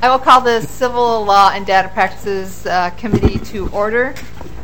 I will call the Civil Law and Data Practices Committee to order.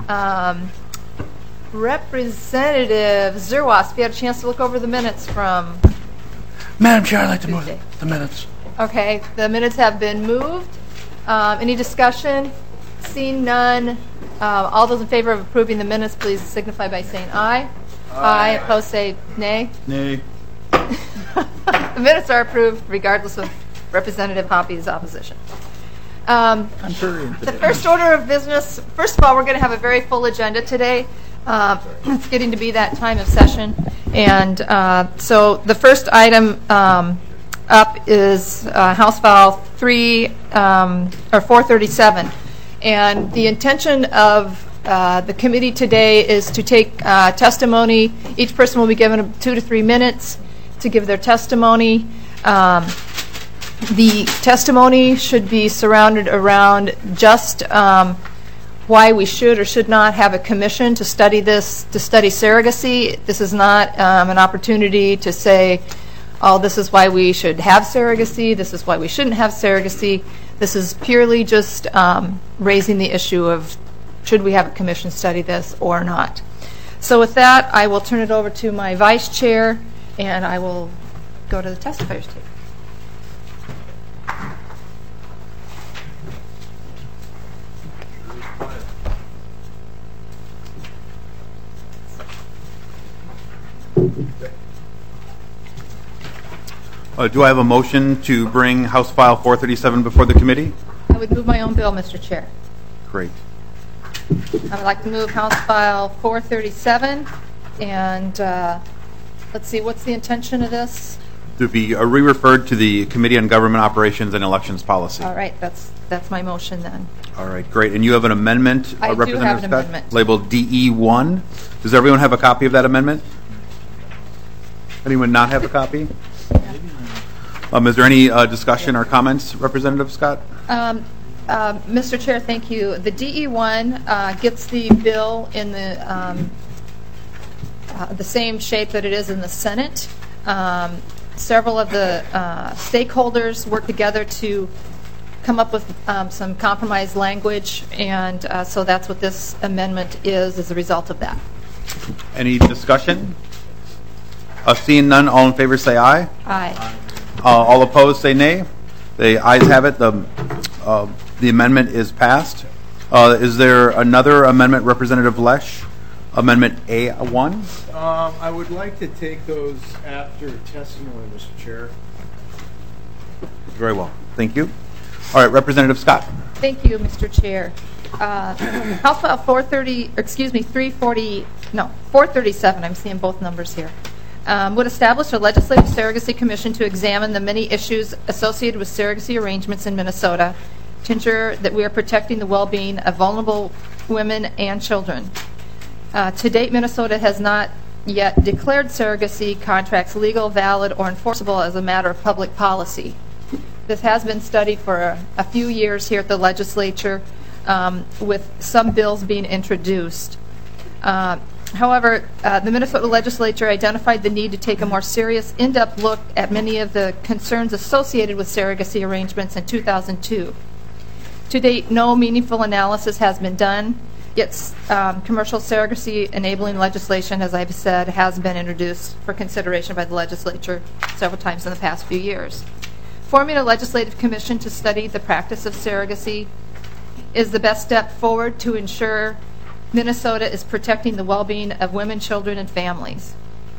Representative Zerwas, if you had a chance to look over the minutes from Madam Chair, I'd like to Tuesday. move the minutes. Okay, the minutes have been moved. Any discussion? Seeing none. All those in favor of approving the minutes, please signify by saying aye. Aye. Opposed, say nay. Nay. The minutes are approved regardless of Representative Hoppy's opposition. I'm sure. The first order of business, first of all, we're going to have a very full agenda today. It's getting to be that time of session. And so the first item up is House File 437. And the intention of the committee today is to take testimony. Each person will be given 2 to 3 minutes to give their testimony. The testimony should be surrounded around just why we should or should not have a commission to study this, to study surrogacy. This is not an opportunity to say, oh, this is why we should have surrogacy, this is why we shouldn't have surrogacy. This is purely just raising the issue of should we have a commission study this or not. So with that, I will turn it over to my vice chair, and I will go to the testifiers table. Do I have a motion to bring House File 437 before the committee? I would move my own bill, Mr. Chair. Great. I would like to move House File 437, and let's see, what's the intention of this? To be re-referred to the Committee on Government Operations and Elections Policy. All right, that's my motion then. All right, great. And you have an amendment, I do have an amendment. Labeled DE1. Does everyone have a copy of that amendment? Anyone not have a copy? Is there any discussion or comments, Representative Scott? Mr. Chair, thank you. The DE1 gets the bill in the same shape that it is in the Senate. Several of the stakeholders work together to come up with some compromise language, and so that's what this amendment is as a result of that. Any discussion? Seeing none, all in favor say aye. Aye. All opposed say nay. The ayes have it. The amendment is passed. Is there another amendment, Representative Lesh? Amendment A1? I would like to take those after testimony, Mr. Chair. Very well. Thank you. All right, Representative Scott. Thank you, Mr. Chair. House File 437, I'm seeing both numbers here, would establish a legislative surrogacy commission to examine the many issues associated with surrogacy arrangements in Minnesota to ensure that we are protecting the well-being of vulnerable women and children. To date, Minnesota has not yet declared surrogacy contracts legal, valid, or enforceable as a matter of public policy. This has been studied for a few years here at the legislature, with some bills being introduced. However, the Minnesota legislature identified the need to take a more serious, in-depth look at many of the concerns associated with surrogacy arrangements in 2002. To date, no meaningful analysis has been done, yet commercial surrogacy enabling legislation, as I've said, has been introduced for consideration by the legislature several times in the past few years. Forming a legislative commission to study the practice of surrogacy is the best step forward to ensure Minnesota is protecting the well-being of women, children, and families.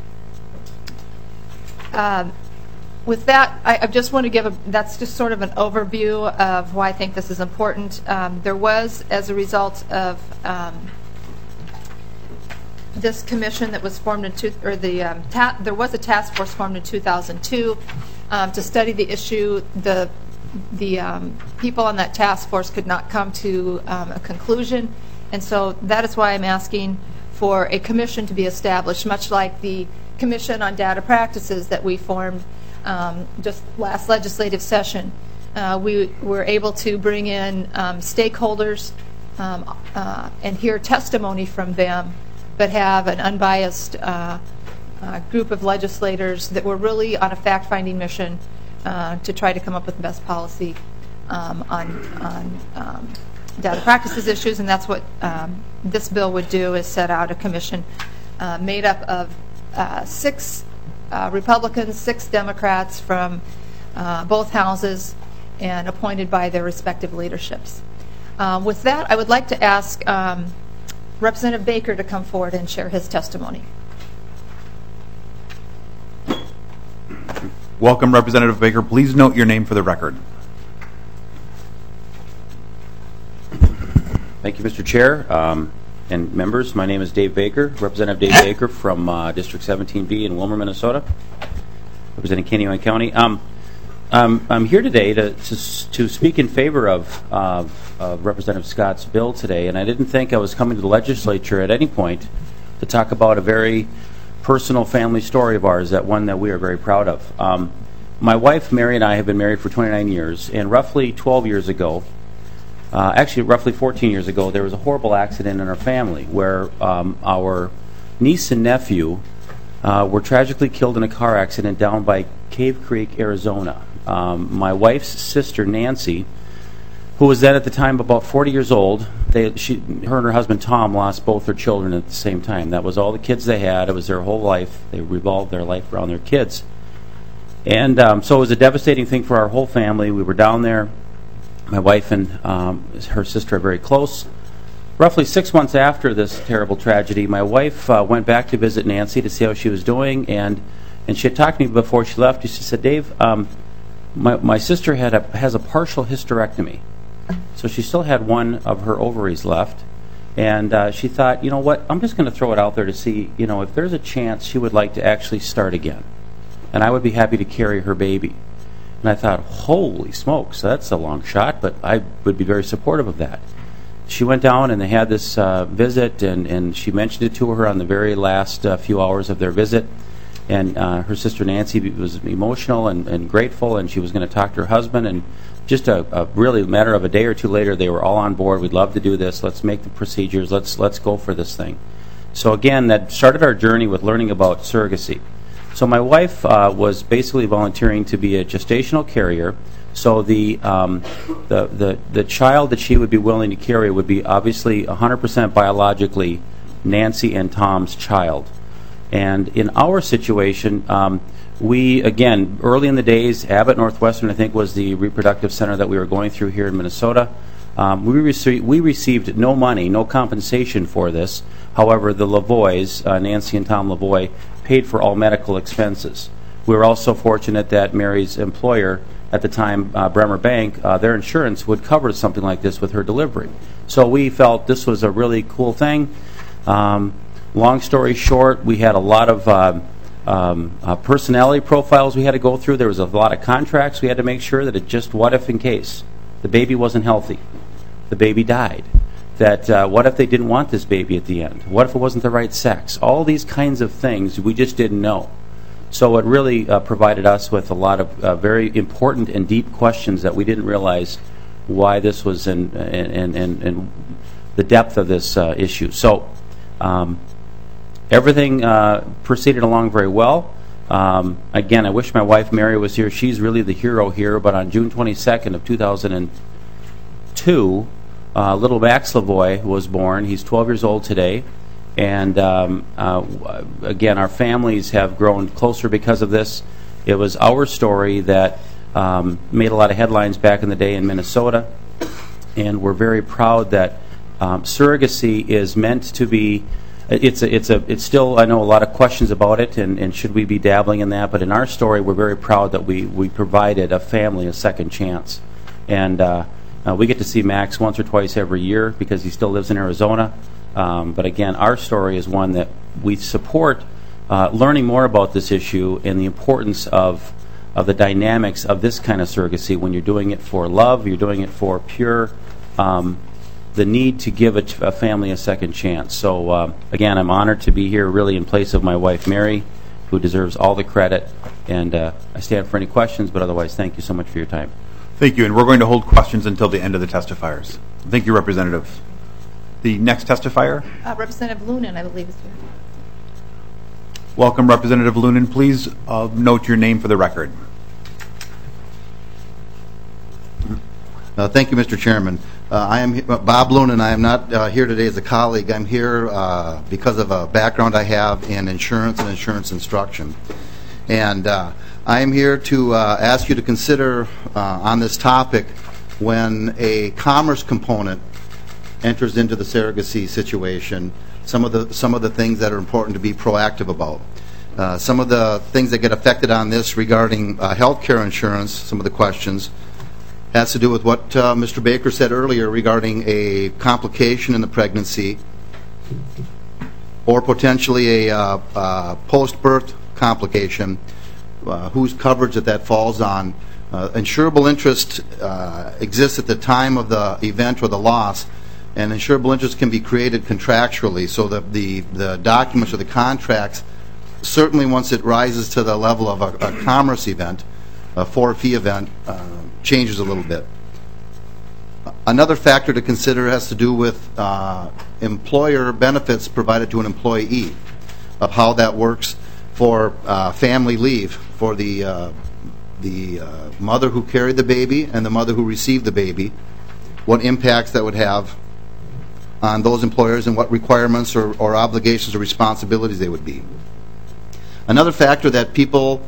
With that, I just want to give that's just sort of an overview of why I think this is important. There was, as a result of this commission that was formed in there was a task force formed in 2002 to study the issue. The people on that task force could not come to a conclusion, and so that is why I'm asking for a commission to be established, much like the Commission on Data Practices that we formed just last legislative session. We were able to bring in stakeholders and hear testimony from them, but have an unbiased group of legislators that were really on a fact-finding mission to try to come up with the best policy on data practices issues, and that's what this bill would do, is set out a commission made up of 6 Republicans, 6 Democrats from both houses, and appointed by their respective leaderships. With that, I would like to ask Representative Baker to come forward and share his testimony. Welcome, Representative Baker. Please note your name for the record. Thank you, Mr. Chair and members. My name is Dave Baker, Representative Dave Baker from District 17B in Willmar, Minnesota, representing Kennewick County. I'm here today to speak in favor of Representative Scott's bill today, and I didn't think I was coming to the legislature at any point to talk about a very personal family story of ours, that one that we are very proud of. My wife, Mary, and I have been married for 29 years, and roughly 12 years ago, actually roughly 14 years ago, there was a horrible accident in our family where our niece and nephew were tragically killed in a car accident down by Cave Creek, Arizona. My wife's sister, Nancy, who was then at the time about 40 years old, her and her husband, Tom, lost both their children at the same time. That was all the kids they had. It was their whole life. They revolved their life around their kids. And so it was a devastating thing for our whole family. We were down there. My wife and her sister are very close. Roughly 6 months after this terrible tragedy, my wife went back to visit Nancy to see how she was doing, and she had talked to me before she left. She said, Dave, my sister has a partial hysterectomy. So she still had one of her ovaries left, and she thought, you know what, I'm just going to throw it out there to see, if there's a chance she would like to actually start again, and I would be happy to carry her baby. And I thought, holy smokes, that's a long shot, but I would be very supportive of that. She went down and they had this visit, and she mentioned it to her on the very last few hours of their visit. And her sister Nancy was emotional and grateful, and she was going to talk to her husband. And just a really matter of a day or two later, they were all on board. We'd love to do this. Let's make the procedures. Let's go for this thing. So again, that started our journey with learning about surrogacy. So my wife was basically volunteering to be a gestational carrier. So the child that she would be willing to carry would be obviously 100% biologically Nancy and Tom's child. And in our situation, we, again, early in the days, Abbott Northwestern, I think, was the reproductive center that we were going through here in Minnesota. We received no money, no compensation for this. However, the Lavoys, Nancy and Tom Lavoy, paid for all medical expenses. We were also fortunate that Mary's employer at the time, Bremer Bank, their insurance would cover something like this with her delivery. So we felt this was a really cool thing. Long story short, we had a lot of personality profiles we had to go through. There was a lot of contracts we had to make sure that it just, what if in case the baby wasn't healthy, the baby died, that what if they didn't want this baby at the end, what if it wasn't the right sex, all these kinds of things we just didn't know. So it really provided us with a lot of very important and deep questions that we didn't realize why this was in the depth of this issue. So everything proceeded along very well. Again, I wish my wife Mary was here. She's really the hero here. But on June 22nd of 2002, little Max Lavoy was born. He's 12 years old today. And again, our families have grown closer because of this. It was our story that made a lot of headlines back in the day in Minnesota. And we're very proud that surrogacy is meant to be. It's still, I know, a lot of questions about it, and should we be dabbling in that? But in our story, we're very proud that we provided a family a second chance. And we get to see Max once or twice every year because he still lives in Arizona. But again, our story is one that we support learning more about this issue and the importance of the dynamics of this kind of surrogacy when you're doing it for love, you're doing it for pure the need to give a family a second chance. So again, I'm honored to be here really in place of my wife Mary, who deserves all the credit. And I stand for any questions, but otherwise, thank you so much for your time. Thank you, and we're going to hold questions until the end of the testifiers. Thank you, Representative. The next testifier? Representative Lunan, I believe, is here. Welcome, Representative Lunan. Please note your name for the record. Thank you, Mr. Chairman. I am Bob Loon, and I am not here today as a colleague. I'm here because of a background I have in insurance and insurance instruction. And I am here to ask you to consider on this topic when a commerce component enters into the surrogacy situation, some of the things that are important to be proactive about. Some of the things that get affected on this regarding health care insurance, some of the questions, has to do with what Mr. Baker said earlier regarding a complication in the pregnancy or potentially a post-birth complication, whose coverage that falls on. Insurable interest exists at the time of the event or the loss, and insurable interest can be created contractually, so that the documents or the contracts, certainly once it rises to the level of a commerce event, a for-fee event, changes a little bit. Another factor to consider has to do with employer benefits provided to an employee, of how that works for family leave for the mother who carried the baby and the mother who received the baby, what impacts that would have on those employers and what requirements or obligations or responsibilities they would be. Another factor that people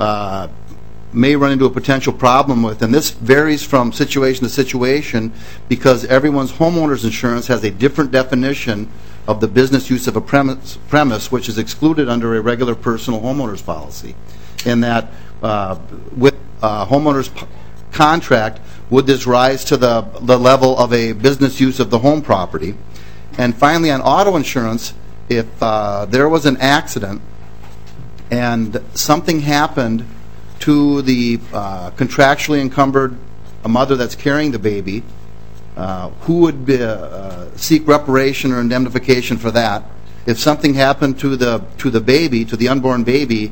may run into a potential problem with, and this varies from situation to situation because everyone's homeowner's insurance has a different definition of the business use of a premise, which is excluded under a regular personal homeowner's policy. In that, with a homeowner's contract, would this rise to the level of a business use of the home property? And finally, on auto insurance, if there was an accident and something happened to the contractually encumbered mother that's carrying the baby, who would seek reparation or indemnification for that? If something happened to the baby, to the unborn baby,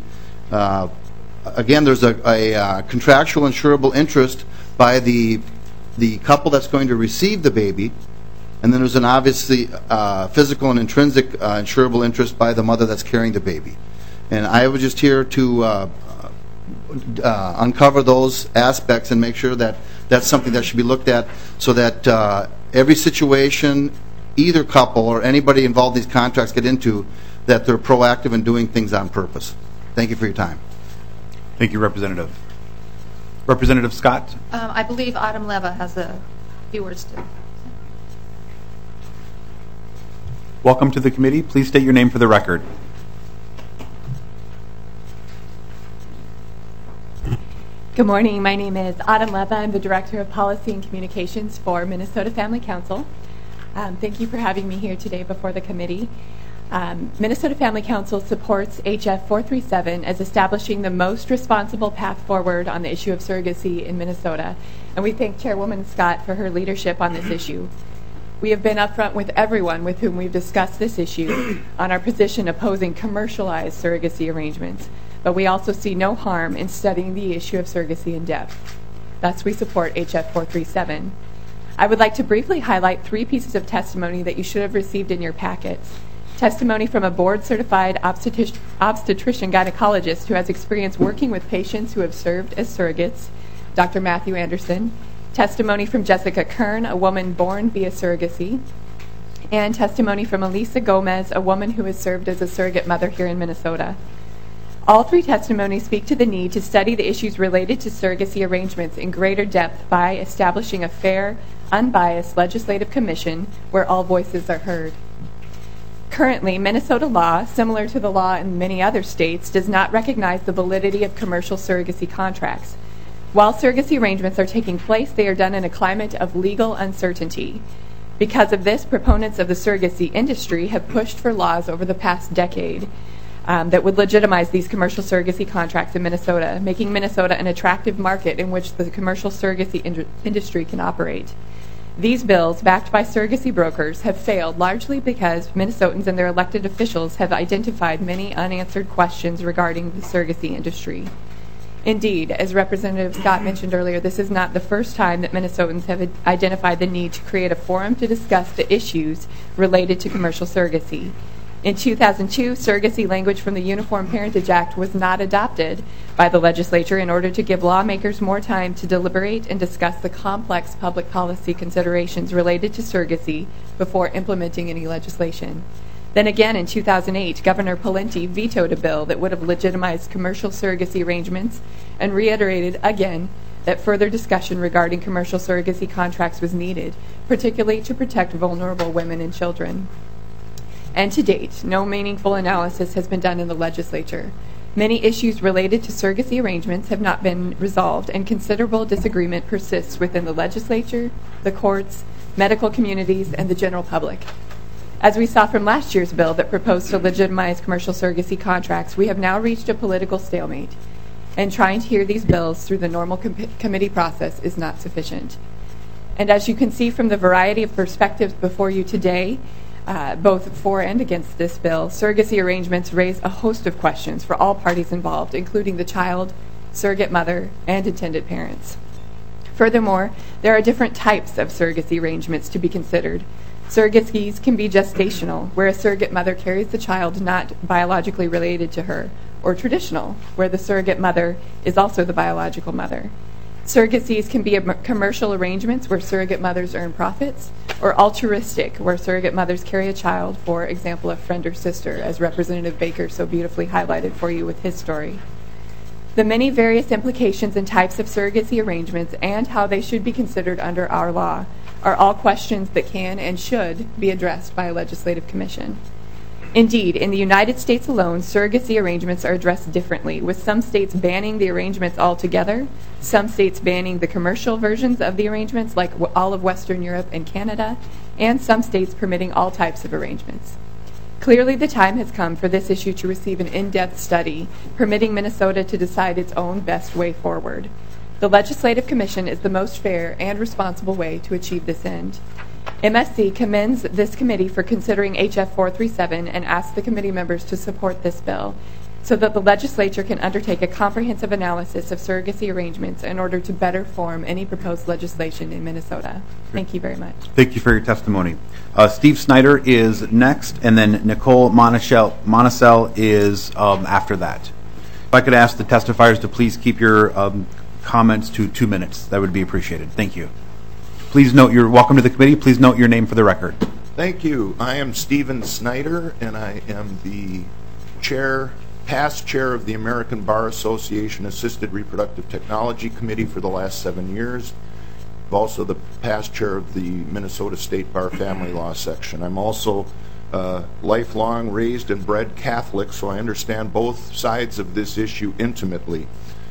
again, there's a contractual insurable interest by the couple that's going to receive the baby, and then there's an obviously physical and intrinsic insurable interest by the mother that's carrying the baby. And I was just here to uncover those aspects and make sure that that's something that should be looked at, so that every situation either couple or anybody involved in these contracts get into, that they're proactive in doing things on purpose. Thank you for your time. Thank you, Representative. Representative Scott? I believe Autumn Leva has a few words to. Welcome to the committee. Please state your name for the record. Good morning. My name is Autumn Leva. I'm the Director of Policy and Communications for Minnesota Family Council. Thank you for having me here today before the committee. Minnesota Family Council supports HF 437 as establishing the most responsible path forward on the issue of surrogacy in Minnesota, and we thank Chairwoman Scott for her leadership on this issue. We have been upfront with everyone with whom we've discussed this issue on our position opposing commercialized surrogacy arrangements, but we also see no harm in studying the issue of surrogacy in depth. Thus, we support HF 437. I would like to briefly highlight 3 pieces of testimony that you should have received in your packets. Testimony from a board-certified obstetrician gynecologist who has experience working with patients who have served as surrogates, Dr. Matthew Anderson. Testimony from Jessica Kern, a woman born via surrogacy. And testimony from Elisa Gomez, a woman who has served as a surrogate mother here in Minnesota. All 3 testimonies speak to the need to study the issues related to surrogacy arrangements in greater depth by establishing a fair, unbiased legislative commission where all voices are heard. Currently, Minnesota law, similar to the law in many other states, does not recognize the validity of commercial surrogacy contracts. While surrogacy arrangements are taking place, they are done in a climate of legal uncertainty. Because of this, proponents of the surrogacy industry have pushed for laws over the past decade that would legitimize these commercial surrogacy contracts in Minnesota, making Minnesota an attractive market in which the commercial surrogacy industry can operate. These bills, backed by surrogacy brokers, have failed largely because Minnesotans and their elected officials have identified many unanswered questions regarding the surrogacy industry. Indeed, as Representative Scott mentioned earlier, this is not the first time that Minnesotans have identified the need to create a forum to discuss the issues related to commercial surrogacy. In 2002, surrogacy language from the Uniform Parentage Act was not adopted by the legislature in order to give lawmakers more time to deliberate and discuss the complex public policy considerations related to surrogacy before implementing any legislation. Then again, in 2008, Governor Pawlenty vetoed a bill that would have legitimized commercial surrogacy arrangements and reiterated again that further discussion regarding commercial surrogacy contracts was needed, particularly to protect vulnerable women and children. And to date, no meaningful analysis has been done in the legislature. Many issues related to surrogacy arrangements have not been resolved, and considerable disagreement persists within the legislature, the courts, medical communities, and the general public. As we saw from last year's bill that proposed to legitimize commercial surrogacy contracts, we have now reached a political stalemate, and trying to hear these bills through the normal committee process is not sufficient. And as you can see from the variety of perspectives before you today, both for and against this bill, surrogacy arrangements raise a host of questions for all parties involved, including the child, surrogate mother, and intended parents. Furthermore, there are different types of surrogacy arrangements to be considered. Surrogacies can be gestational, where a surrogate mother carries the child not biologically related to her, or traditional, where the surrogate mother is also the biological mother. Surrogacies can be commercial arrangements where surrogate mothers earn profits, or altruistic, where surrogate mothers carry a child, for example, a friend or sister, as Representative Baker so beautifully highlighted for you with his story. The many various implications and types of surrogacy arrangements and how they should be considered under our law are all questions that can and should be addressed by a legislative commission. Indeed, in the United States alone, surrogacy arrangements are addressed differently, with some states banning the arrangements altogether, some states banning the commercial versions of the arrangements, like all of Western Europe and Canada, and some states permitting all types of arrangements. Clearly, the time has come for this issue to receive an in-depth study, permitting Minnesota to decide its own best way forward. The Legislative Commission is the most fair and responsible way to achieve this end. MSC commends this committee for considering HF 437 and asks the committee members to support this bill so that the legislature can undertake a comprehensive analysis of surrogacy arrangements in order to better form any proposed legislation in Minnesota. Thank you very much. Thank you for your testimony. Steve Snyder is next, and then Nicole Monicel is after that. If I could ask the testifiers to please keep your comments to 2 minutes, that would be appreciated. Thank you. Please note, you're welcome to the committee. Please note your name for the record. Thank you. I am Stephen Snyder, and I am the past chair of the American Bar Association Assisted Reproductive Technology Committee for the last 7 years. I'm also the past chair of the Minnesota State Bar Family Law Section. I'm also lifelong raised and bred Catholic, so I understand both sides of this issue intimately.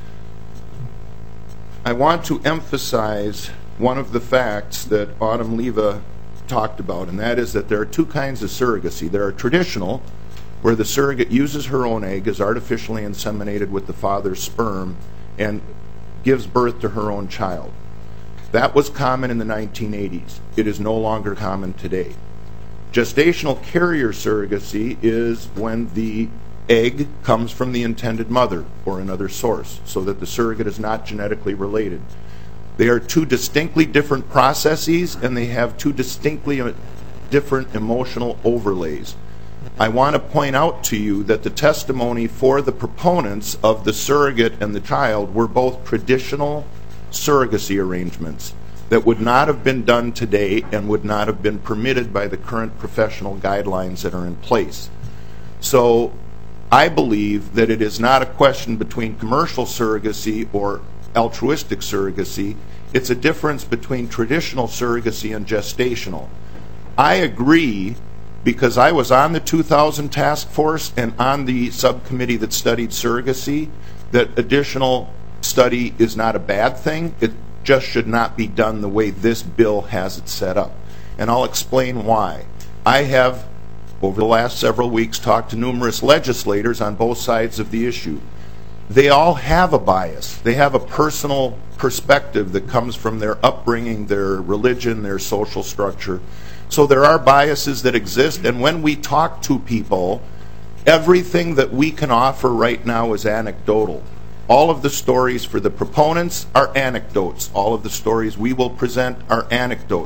I want to emphasize one of the facts that Autumn Leva talked about, and that is that there are two kinds of surrogacy. There are traditional, where the surrogate uses her own egg, is artificially inseminated with the father's sperm, and gives birth to her own child. That was common in the 1980s. It is no longer common today. Gestational carrier surrogacy is when the egg comes from the intended mother or another source, so that the surrogate is not genetically related. They are two distinctly different processes, and they have two distinctly different emotional overlays. I want to point out to you that the testimony for the proponents of the surrogate and the child were both traditional surrogacy arrangements that would not have been done today and would not have been permitted by the current professional guidelines that are in place. So I believe that it is not a question between commercial surrogacy or altruistic surrogacy. It's a difference between traditional surrogacy and gestational. I agree, because I was on the 2000 task force and on the subcommittee that studied surrogacy, that additional study is not a bad thing. It just should not be done the way this bill has it set up. And I'll explain why. I have, over the last several weeks, talked to numerous legislators on both sides of the issue. They all have a bias. They have a personal perspective that comes from their upbringing, their religion, their social structure. So there are biases that exist, and when we talk to people, everything that we can offer right now is anecdotal. All of the stories for the proponents are anecdotes. All of the stories we will present are anecdotes.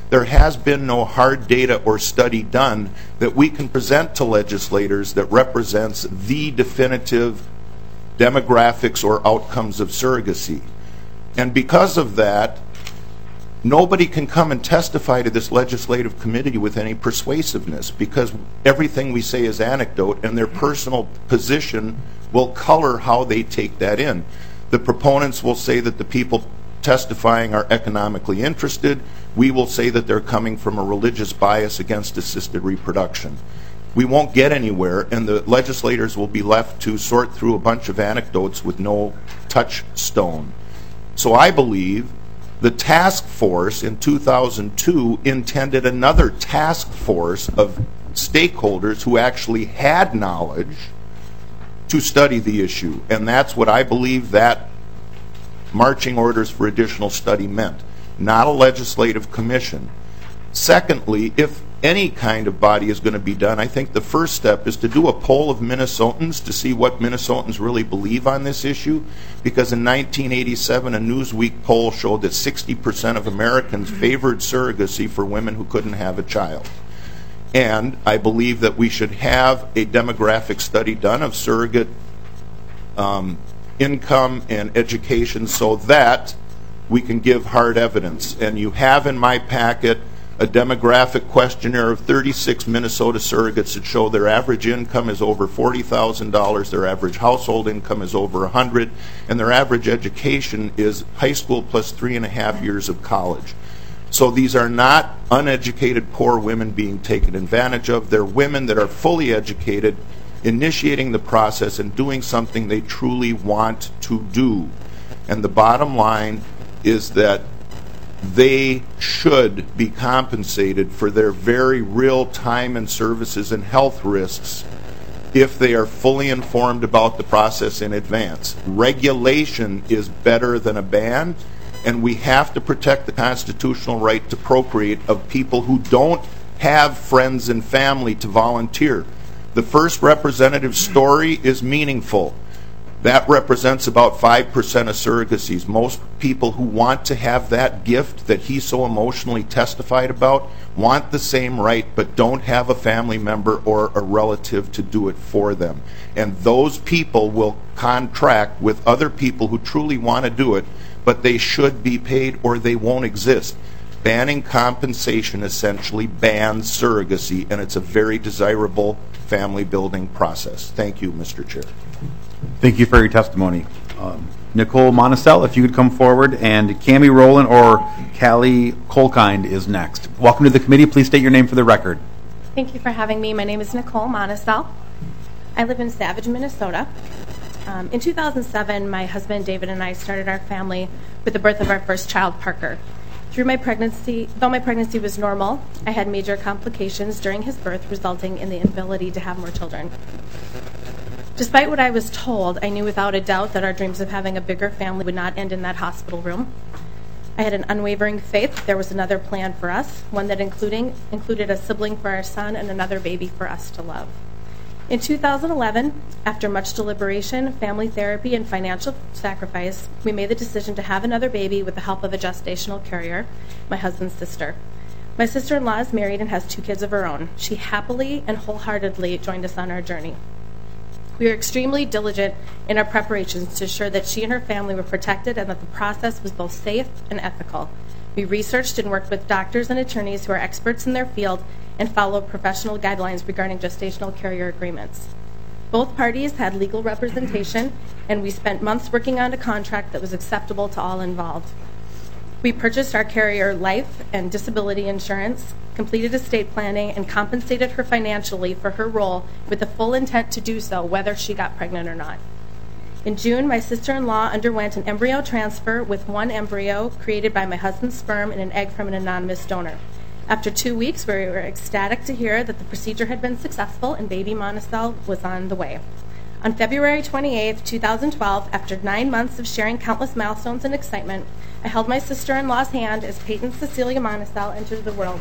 there has been no hard data or study done that we can present to legislators that represents the definitive demographics or outcomes of surrogacy. And because of that, nobody can come and testify to this legislative committee with any persuasiveness, because everything we say is anecdote, and their personal position will color how they take that in. The proponents will say that the people testifying are economically interested. We will say that they're coming from a religious bias against assisted reproduction. We won't get anywhere, and the legislators will be left to sort through a bunch of anecdotes with no touchstone. So I believe the task force in 2002 intended another task force of stakeholders who actually had knowledge to study the issue. And that's what I believe that marching orders for additional study meant, not a legislative commission. Secondly, if any kind of body is going to be done, I think the first step is to do a poll of Minnesotans to see what Minnesotans really believe on this issue, because in 1987 a Newsweek poll showed that 60% of Americans favored surrogacy for women who couldn't have a child. And I believe that we should have a demographic study done of surrogate income and education so that we can give hard evidence. And you have in my packet a demographic questionnaire of 36 Minnesota surrogates that show their average income is over $40,000, their average household income is over $100,000, and their average education is high school plus 3.5 years of college. So these are not uneducated poor women being taken advantage of. They're women that are fully educated, initiating the process and doing something they truly want to do. And the bottom line is that they should be compensated for their very real time and services and health risks if they are fully informed about the process in advance. Regulation is better than a ban, and we have to protect the constitutional right to procreate of people who don't have friends and family to volunteer. The first representative story is meaningful. That represents about 5% of surrogacies. Most people who want to have that gift that he so emotionally testified about want the same right, but don't have a family member or a relative to do it for them. And those people will contract with other people who truly want to do it, but they should be paid or they won't exist. Banning compensation essentially bans surrogacy, and it's a very desirable family building process. Thank you, Mr. Chair. Thank you for your testimony. Nicole Monisel, if you could come forward, and Cammie Rowland or Callie Colkind is next. Welcome to the committee. Please state your name for the record. Thank you for having me. My name is Nicole Monisel. I live in Savage, Minnesota. In 2007, my husband David and I started our family with the birth of our first child, Parker. Though my pregnancy was normal, I had major complications during his birth, resulting in the inability to have more children. Despite what I was told, I knew without a doubt that our dreams of having a bigger family would not end in that hospital room. I had an unwavering faith that there was another plan for us, one that included a sibling for our son and another baby for us to love. In 2011, after much deliberation, family therapy, and financial sacrifice, we made the decision to have another baby with the help of a gestational carrier, my husband's sister. My sister-in-law is married and has 2 kids of her own. She happily and wholeheartedly joined us on our journey. We were extremely diligent in our preparations to ensure that she and her family were protected and that the process was both safe and ethical. We researched and worked with doctors and attorneys who are experts in their field and followed professional guidelines regarding gestational carrier agreements. Both parties had legal representation, and we spent months working on a contract that was acceptable to all involved. We purchased our carrier life and disability insurance, completed estate planning, and compensated her financially for her role with the full intent to do so whether she got pregnant or not. In June, my sister-in-law underwent an embryo transfer with 1 embryo created by my husband's sperm and an egg from an anonymous donor. After 2 weeks, we were ecstatic to hear that the procedure had been successful and baby Monisel was on the way. On February 28, 2012, after 9 months of sharing countless milestones and excitement, I held my sister-in-law's hand as Peyton Cecilia Monisel entered the world.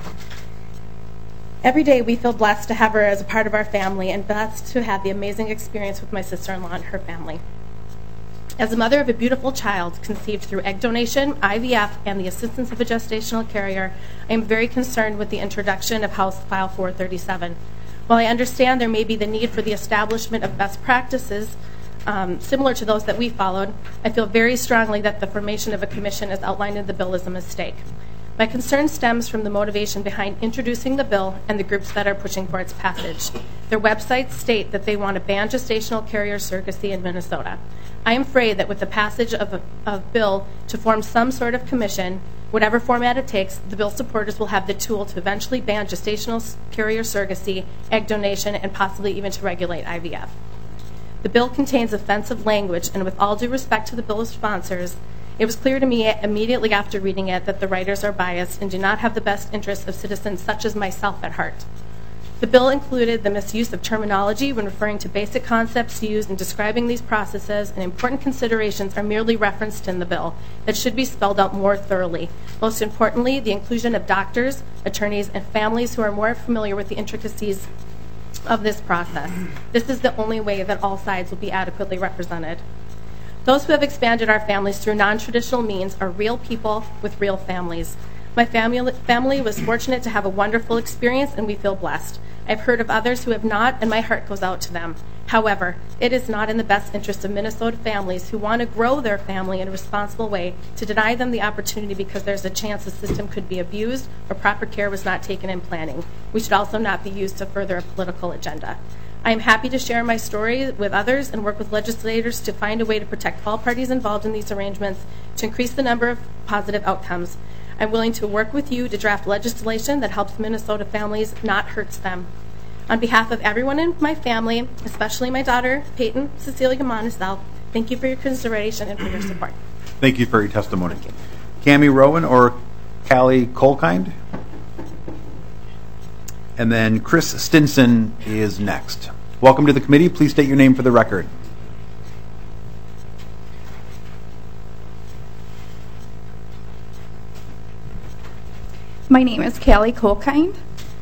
Every day we feel blessed to have her as a part of our family and blessed to have the amazing experience with my sister-in-law and her family. As a mother of a beautiful child conceived through egg donation, IVF, and the assistance of a gestational carrier, I am very concerned with the introduction of House File 437. While I understand there may be the need for the establishment of best practices similar to those that we followed, I feel very strongly that the formation of a commission as outlined in the bill is a mistake. My concern stems from the motivation behind introducing the bill and the groups that are pushing for its passage. Their websites state that they want to ban gestational carrier surrogacy in Minnesota. I am afraid that with the passage of a bill to form some sort of commission, whatever format it takes, the bill supporters will have the tool to eventually ban gestational carrier surrogacy, egg donation, and possibly even to regulate IVF. The bill contains offensive language, and with all due respect to the bill's sponsors, it was clear to me immediately after reading it that the writers are biased and do not have the best interests of citizens such as myself at heart. The bill included the misuse of terminology when referring to basic concepts used in describing these processes, and important considerations are merely referenced in the bill that should be spelled out more thoroughly. Most importantly, the inclusion of doctors, attorneys, and families who are more familiar with the intricacies of this process. This is the only way that all sides will be adequately represented. Those who have expanded our families through non-traditional means are real people with real families. My family was fortunate to have a wonderful experience, and we feel blessed. I've heard of others who have not, and my heart goes out to them. However, it is not in the best interest of Minnesota families who want to grow their family in a responsible way to deny them the opportunity because there's a chance the system could be abused or proper care was not taken in planning. We should also not be used to further a political agenda. I am happy to share my story with others and work with legislators to find a way to protect all parties involved in these arrangements to increase the number of positive outcomes. I'm willing to work with you to draft legislation that helps Minnesota families, not hurts them. On behalf of everyone in my family, especially my daughter, Peyton Cecilia Monisel, thank you for your consideration and for your support. Thank you for your testimony. Cammie Rowan or Callie Colkind? And then Chris Stinson is next. Welcome to the committee. Please state your name for the record. My name is Callie Colkind.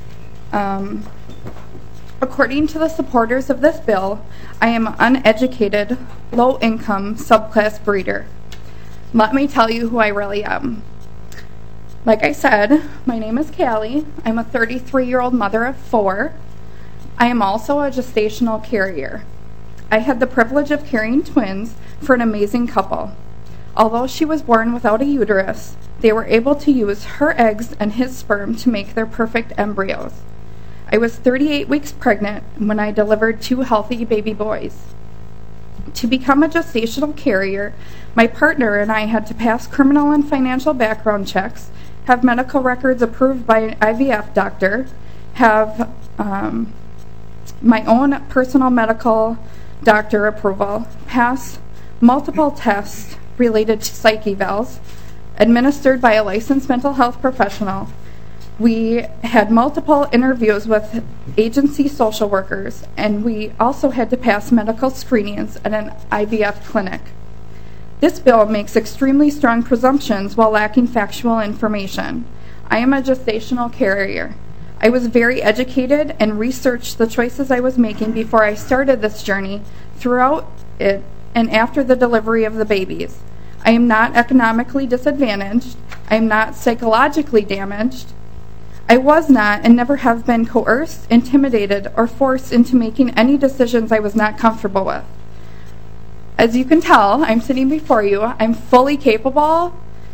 According to the supporters of this bill, I am an uneducated, low-income, subclass breeder. Let me tell you who I really am. Like I said, my name is Callie. I'm a 33-year-old mother of 4. I am also a gestational carrier. I had the privilege of carrying twins for an amazing couple. Although she was born without a uterus, they were able to use her eggs and his sperm to make their perfect embryos. I was 38 weeks pregnant when I delivered 2 healthy baby boys. To become a gestational carrier, my partner and I had to pass criminal and financial background checks, have medical records approved by an IVF doctor, have my own personal medical doctor approval, pass multiple tests related to psych evals, administered by a licensed mental health professional. We had multiple interviews with agency social workers, and we also had to pass medical screenings at an IVF clinic. This bill makes extremely strong presumptions while lacking factual information. I am a gestational carrier. I was very educated and researched the choices I was making before I started this journey, throughout it, and after the delivery of the babies. I am not economically disadvantaged. I am not psychologically damaged. I was not and never have been coerced, intimidated, or forced into making any decisions I was not comfortable with. As you can tell, I'm sitting before you. I'm fully capable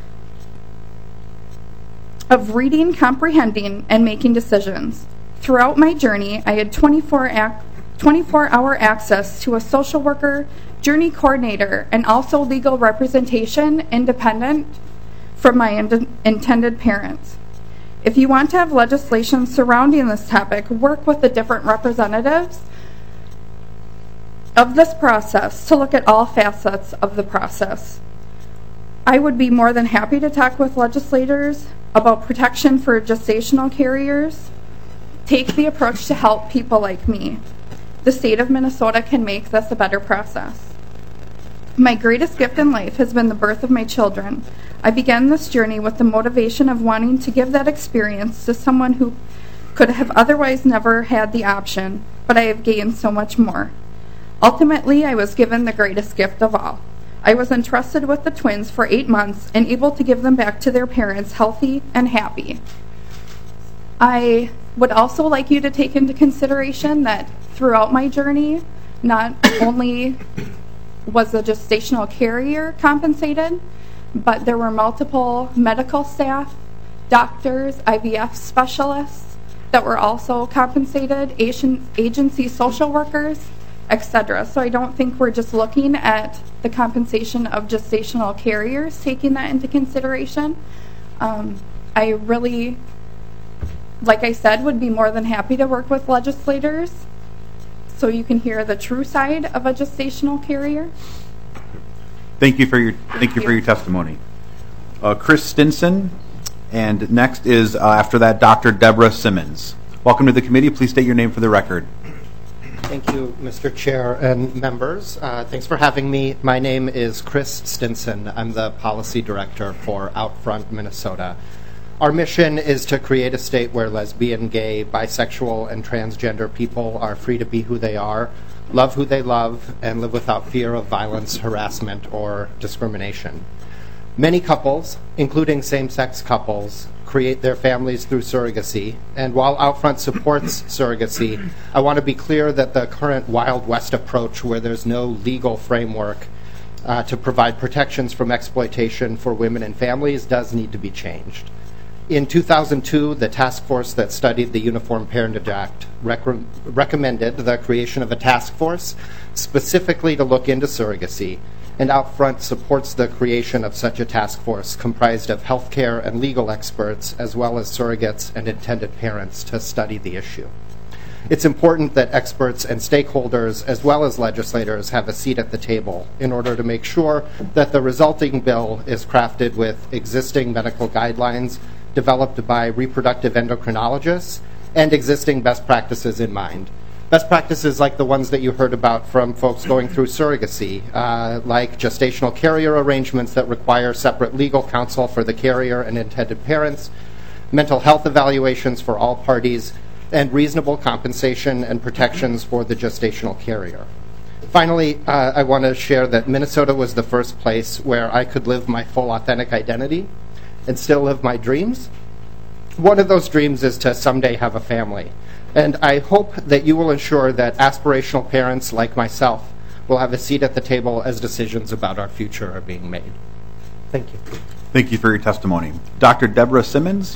of reading, comprehending, and making decisions. Throughout my journey, I had 24-hour access to a social worker, journey coordinator, and also legal representation independent from my intended parents. If you want to have legislation surrounding this topic, work with the different representatives of this process to look at all facets of the process. I would be more than happy to talk with legislators about protection for gestational carriers. Take the approach to help people like me. The state of Minnesota can make this a better process. My greatest gift in life has been the birth of my children. I began this journey with the motivation of wanting to give that experience to someone who could have otherwise never had the option, but I have gained so much more. Ultimately, I was given the greatest gift of all. I was entrusted with the twins for 8 months and able to give them back to their parents healthy and happy. I would also like you to take into consideration that throughout my journey, not only was the gestational carrier compensated, but there were multiple medical staff, doctors, IVF specialists that were also compensated, agency social workers, etc. So I don't think we're just looking at the compensation of gestational carriers, taking that into consideration. I really, like I said, would be more than happy to work with legislators so you can hear the true side of a gestational carrier. Thank you for your testimony. Chris Stinson, and next is, after that, Dr. Deborah Simmons. Welcome to the committee. Please state your name for the record. Thank you, Mr. Chair and members. Thanks for having me. My name is Chris Stinson. I'm the Policy Director for Outfront Minnesota. Our mission is to create a state where lesbian, gay, bisexual, and transgender people are free to be who they are, love who they love, and live without fear of violence, harassment, or discrimination. Many couples, including same-sex couples, create their families through surrogacy, and while Outfront supports surrogacy, I want to be clear that the current Wild West approach, where there's no legal framework to provide protections from exploitation for women and families, does need to be changed. In 2002, the task force that studied the Uniform Parentage Act recommended the creation of a task force specifically to look into surrogacy, and Outfront supports the creation of such a task force comprised of healthcare and legal experts, as well as surrogates and intended parents, to study the issue. It's important that experts and stakeholders, as well as legislators, have a seat at the table in order to make sure that the resulting bill is crafted with existing medical guidelines developed by reproductive endocrinologists and existing best practices in mind. Best practices like the ones that you heard about from folks going through surrogacy, like gestational carrier arrangements that require separate legal counsel for the carrier and intended parents, mental health evaluations for all parties, and reasonable compensation and protections for the gestational carrier. Finally, I want to share that Minnesota was the first place where I could live my full authentic identity and still live my dreams. One of those dreams is to someday have a family. And I hope that you will ensure that aspirational parents like myself will have a seat at the table as decisions about our future are being made. Thank you. Thank you for your testimony. Dr. Deborah Simmons.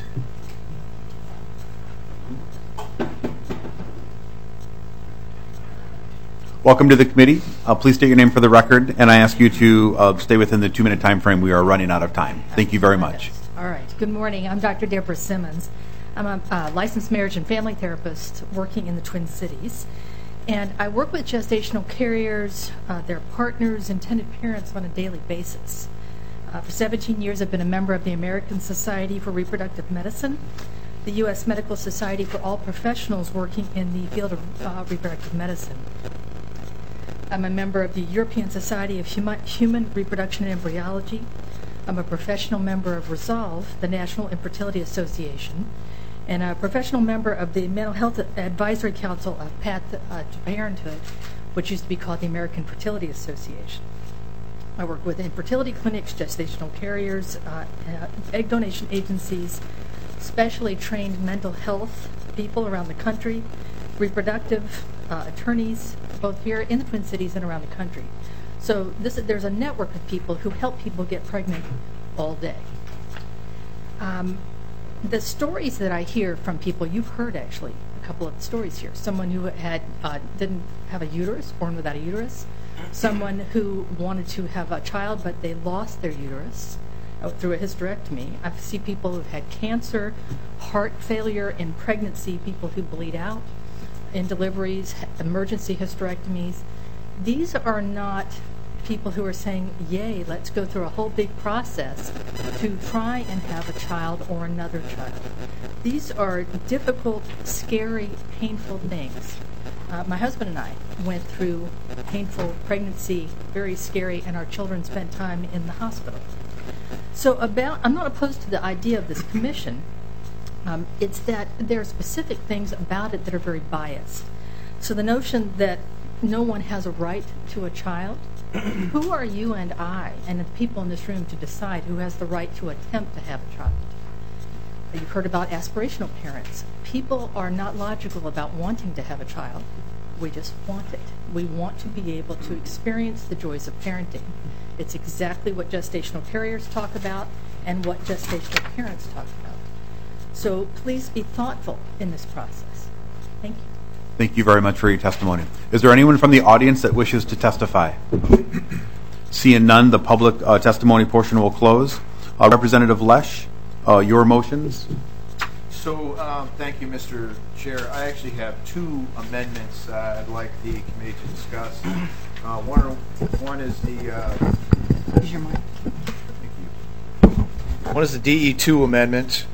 Welcome to the committee. Please state your name for the record, and I ask you to stay within the 2-minute time frame. We are running out of time. Thank you very much. All right. Good morning. I'm Dr. Deborah Simmons. I'm a licensed marriage and family therapist working in the Twin Cities, and I work with gestational carriers, their partners, intended parents on a daily basis. For 17 years, I've been a member of the American Society for Reproductive Medicine, the U.S. Medical Society for all professionals working in the field of reproductive medicine. I'm a member of the European Society of Human Reproduction and Embryology. I'm a professional member of Resolve, the National Infertility Association, and a professional member of the Mental Health Advisory Council of Path to Parenthood, which used to be called the American Fertility Association. I work with infertility clinics, gestational carriers, egg donation agencies, specially trained mental health people around the country, reproductive attorneys, both here in the Twin Cities and around the country. So there's a network of people who help people get pregnant all day. The stories that I hear from people, you've heard actually a couple of stories here. Someone who didn't have a uterus, born without a uterus. Someone who wanted to have a child, but they lost their uterus through a hysterectomy. I see people who've had cancer, heart failure in pregnancy, people who bleed out in deliveries, emergency hysterectomies. These are not people who are saying, yay, let's go through a whole big process to try and have a child or another child. These are difficult, scary, painful things. My husband and I went through painful pregnancy, very scary, and our children spent time in the hospital. So I'm not opposed to the idea of this commission. It's that there are specific things about it that are very biased. So the notion that no one has a right to a child Who are you and I and the people in this room to decide who has the right to attempt to have a child? You've heard about aspirational parents. People are not logical about wanting to have a child. We just want it. We want to be able to experience the joys of parenting. It's exactly what gestational carriers talk about and what gestational parents talk about. So please be thoughtful in this process. Thank you. Thank you very much for your testimony. Is there anyone from the audience that wishes to testify? Seeing none, the public testimony portion will close. Representative Lesh, your motions. So, thank you, Mr. Chair. I actually have two amendments I'd like the committee to discuss. One is the... Use your mic. Thank you. One is the DE2 amendment.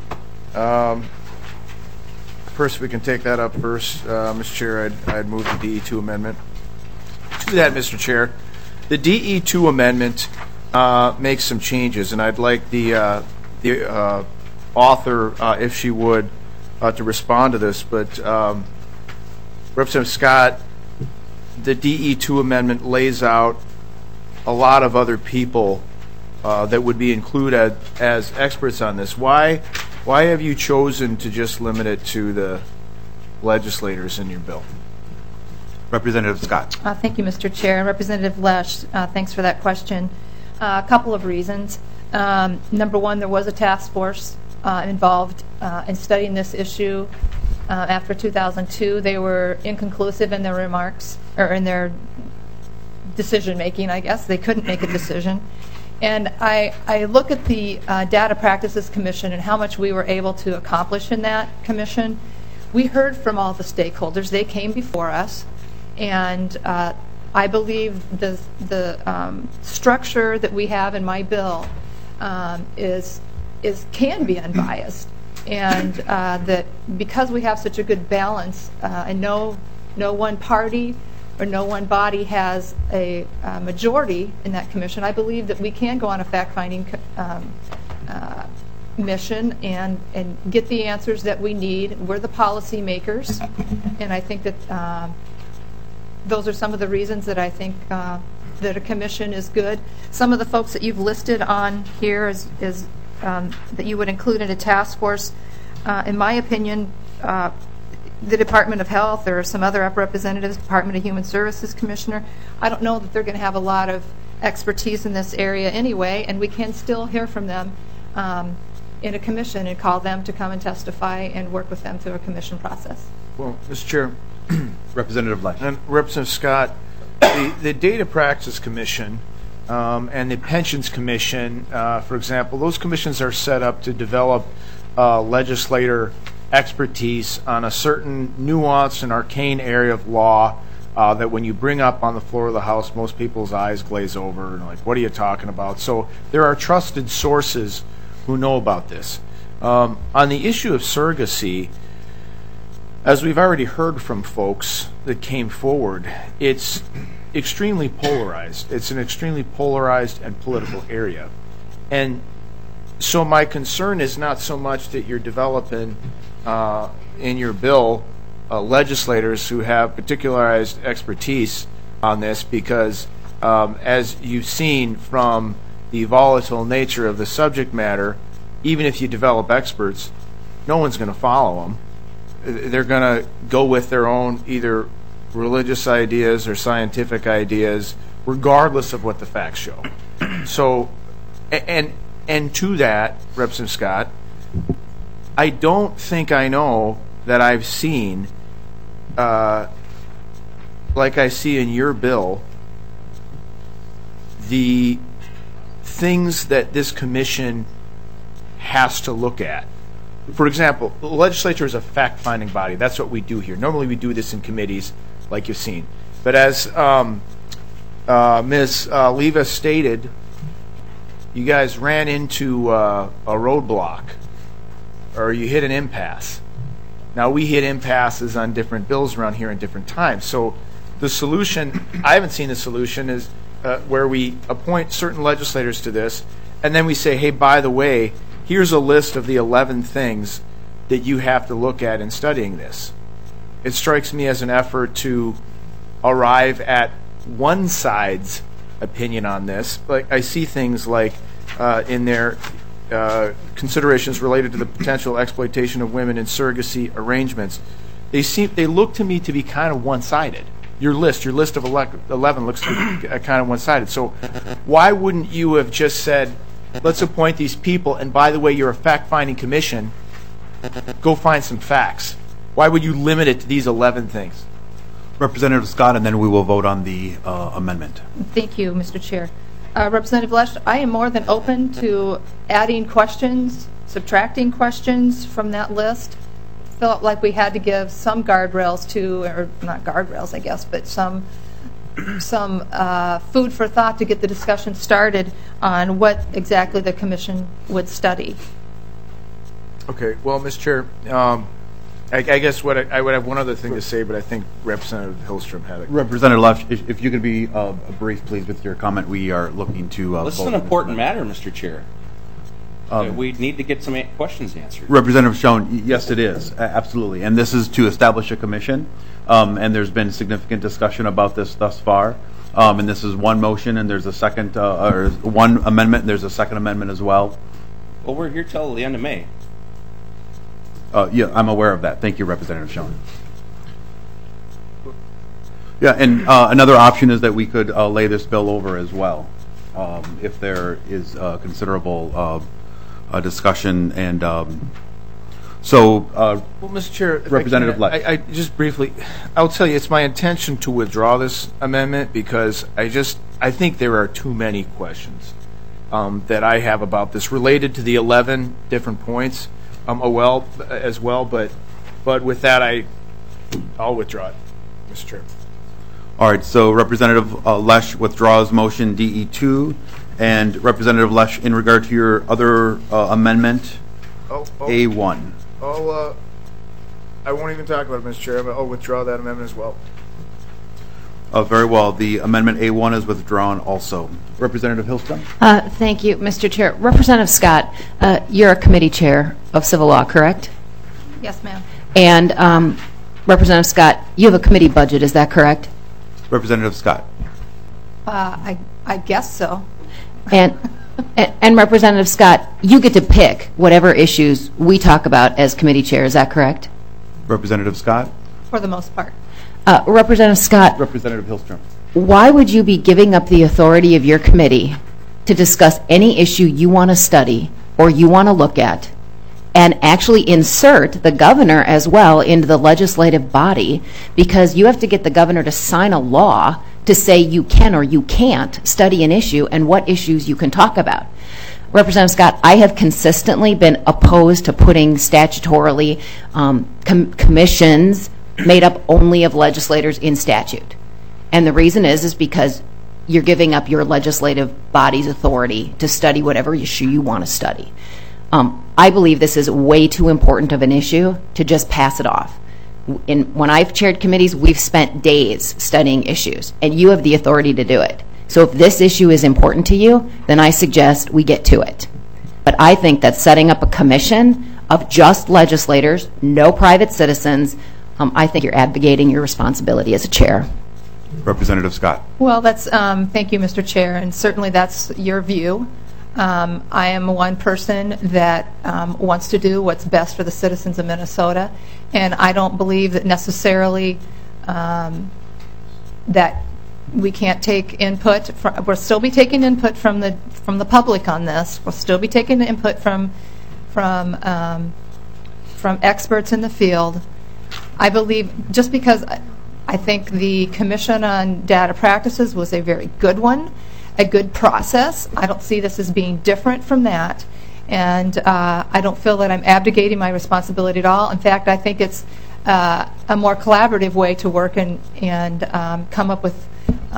First, we can take that up first. Mr. Chair, I'd move the DE2 amendment. To that, Mr. Chair, the DE2 amendment makes some changes, and I'd like the author, if she would, to respond to this. But Representative Scott, the DE2 amendment lays out a lot of other people that would be included as experts on this. Why have you chosen to just limit it to the legislators in your bill? Representative Scott. Thank you, Mr. Chair. Representative Lesh, thanks for that question. A couple of reasons. Number one, there was a task force involved in studying this issue after 2002. They were inconclusive in their remarks, or in their decision-making, I guess. They couldn't make a decision. And I look at the Data Practices Commission and how much we were able to accomplish in that commission. We heard from all the stakeholders. They came before us. And I believe the structure that we have in my bill can be unbiased. And that because we have such a good balance and no one party or no one body has a majority in that commission, I believe that we can go on a fact-finding mission and get the answers that we need. We're the policy makers, and I think that those are some of the reasons that I think that a commission is good. Some of the folks that you've listed on here is that you would include in a task force, in my opinion, the Department of Health or some other representatives, Department of Human Services Commissioner. I don't know that they're going to have a lot of expertise in this area anyway, and we can still hear from them in a commission and call them to come and testify and work with them through a commission process. Well, Mr. Chair, Representative Lesh. And Representative Scott, the Data Practice Commission and the Pensions Commission, for example, those commissions are set up to develop legislator expertise on a certain nuanced and arcane area of law that when you bring up on the floor of the House, most people's eyes glaze over and like, what are you talking about? So there are trusted sources who know about this. On the issue of surrogacy, as we've already heard from folks that came forward, it's extremely polarized. It's an extremely polarized and political area. And so my concern is not so much that you're developing in your bill legislators who have particularized expertise on this, because as you've seen from the volatile nature of the subject matter, even if you develop experts, no one's going to follow them. They're going to go with their own either religious ideas or scientific ideas, regardless of what the facts show. So, and to that, Representative Scott, I don't think I know that I've seen, like I see in your bill, the things that this commission has to look at. For example, the legislature is a fact-finding body. That's what we do here. Normally we do this in committees, like you've seen. But as Ms. Leva stated, you guys ran into a roadblock, or you hit an impasse. Now, we hit impasses on different bills around here in different times. So the solution, I haven't seen the solution, is where we appoint certain legislators to this, and then we say, hey, by the way, here's a list of the 11 things that you have to look at in studying this. It strikes me as an effort to arrive at one side's opinion on this. Like I see things like in their considerations related to the potential exploitation of women in surrogacy arrangements. They look to me to be kind of one-sided. Your list of 11 looks to be kind of one-sided. So why wouldn't you have just said, let's appoint these people, and by the way, you're a fact-finding commission, go find some facts? Why would you limit it to these 11 things? Representative Scott, and then we will vote on the amendment. Thank you, Mr. Chair. Representative Lesh, I am more than open to adding questions, subtracting questions from that list. Felt like we had to give some guardrails to, or not guardrails, I guess, but some food for thought to get the discussion started on what exactly the commission would study. Okay. Well, Mr. Chair, I guess I would have one other thing to say, but I think Representative Hillstrom had it. Representative Lesh, if you could be brief, please, with your comment. We are looking to This is an important matter, Mr. Chair. We need to get some questions answered. Representative Schoen, yes, it is, absolutely. And this is to establish a commission, and there's been significant discussion about this thus far. And this is one motion, and there's a second, or one amendment, and there's a second amendment as well. Well, we're here till the end of May. Yeah, I'm aware of that. Thank you, Representative Schoen. Yeah, and another option is that we could lay this bill over as well, if there is considerable discussion. And so, well, Mr. Chair, Representative Lesh. I just briefly, I'll tell you, it's my intention to withdraw this amendment because I think there are too many questions that I have about this related to the 11 different points. As well, but with that, I'll withdraw it, Mr. Chair. All right. So Representative Lesh withdraws motion DE2, and Representative Lesh, in regard to your other amendment, A1. I won't even talk about it, Mr. Chair. But I'll withdraw that amendment as well. Very well. The amendment A1 is withdrawn also. Representative Hillstrom? Thank you, Mr. Chair. Representative Scott, you're a committee chair of civil law, correct? Yes, ma'am. And Representative Scott, you have a committee budget, is that correct? Representative Scott? I guess so. And Representative Scott, you get to pick whatever issues we talk about as committee chair, is that correct? Representative Scott? For the most part. Representative Scott. Representative Hillstrom? Why would you be giving up the authority of your committee to discuss any issue you want to study or you want to look at and actually insert the governor as well into the legislative body, because you have to get the governor to sign a law to say you can or you can't study an issue and what issues you can talk about? Representative Scott, I have consistently been opposed to putting statutorily commissions made up only of legislators in statute. And the reason is because you're giving up your legislative body's authority to study whatever issue you want to study. I believe this is way too important of an issue to just pass it off. When I've chaired committees, we've spent days studying issues, and you have the authority to do it. So if this issue is important to you, then I suggest we get to it. But I think that setting up a commission of just legislators, no private citizens, I think you're abdicating your responsibility as a chair. Representative Scott? Well, that's thank you, Mr. Chair, and certainly that's your view. I am one person that wants to do what's best for the citizens of Minnesota, and I don't believe that necessarily that we can't take input. We'll still be taking input from the public on this. We'll still be taking input from experts in the field. I believe just because I think the Commission on Data Practices was a very good one, a good process. I don't see this as being different from that, and I don't feel that I'm abdicating my responsibility at all. In fact, I think it's a more collaborative way to work and come up with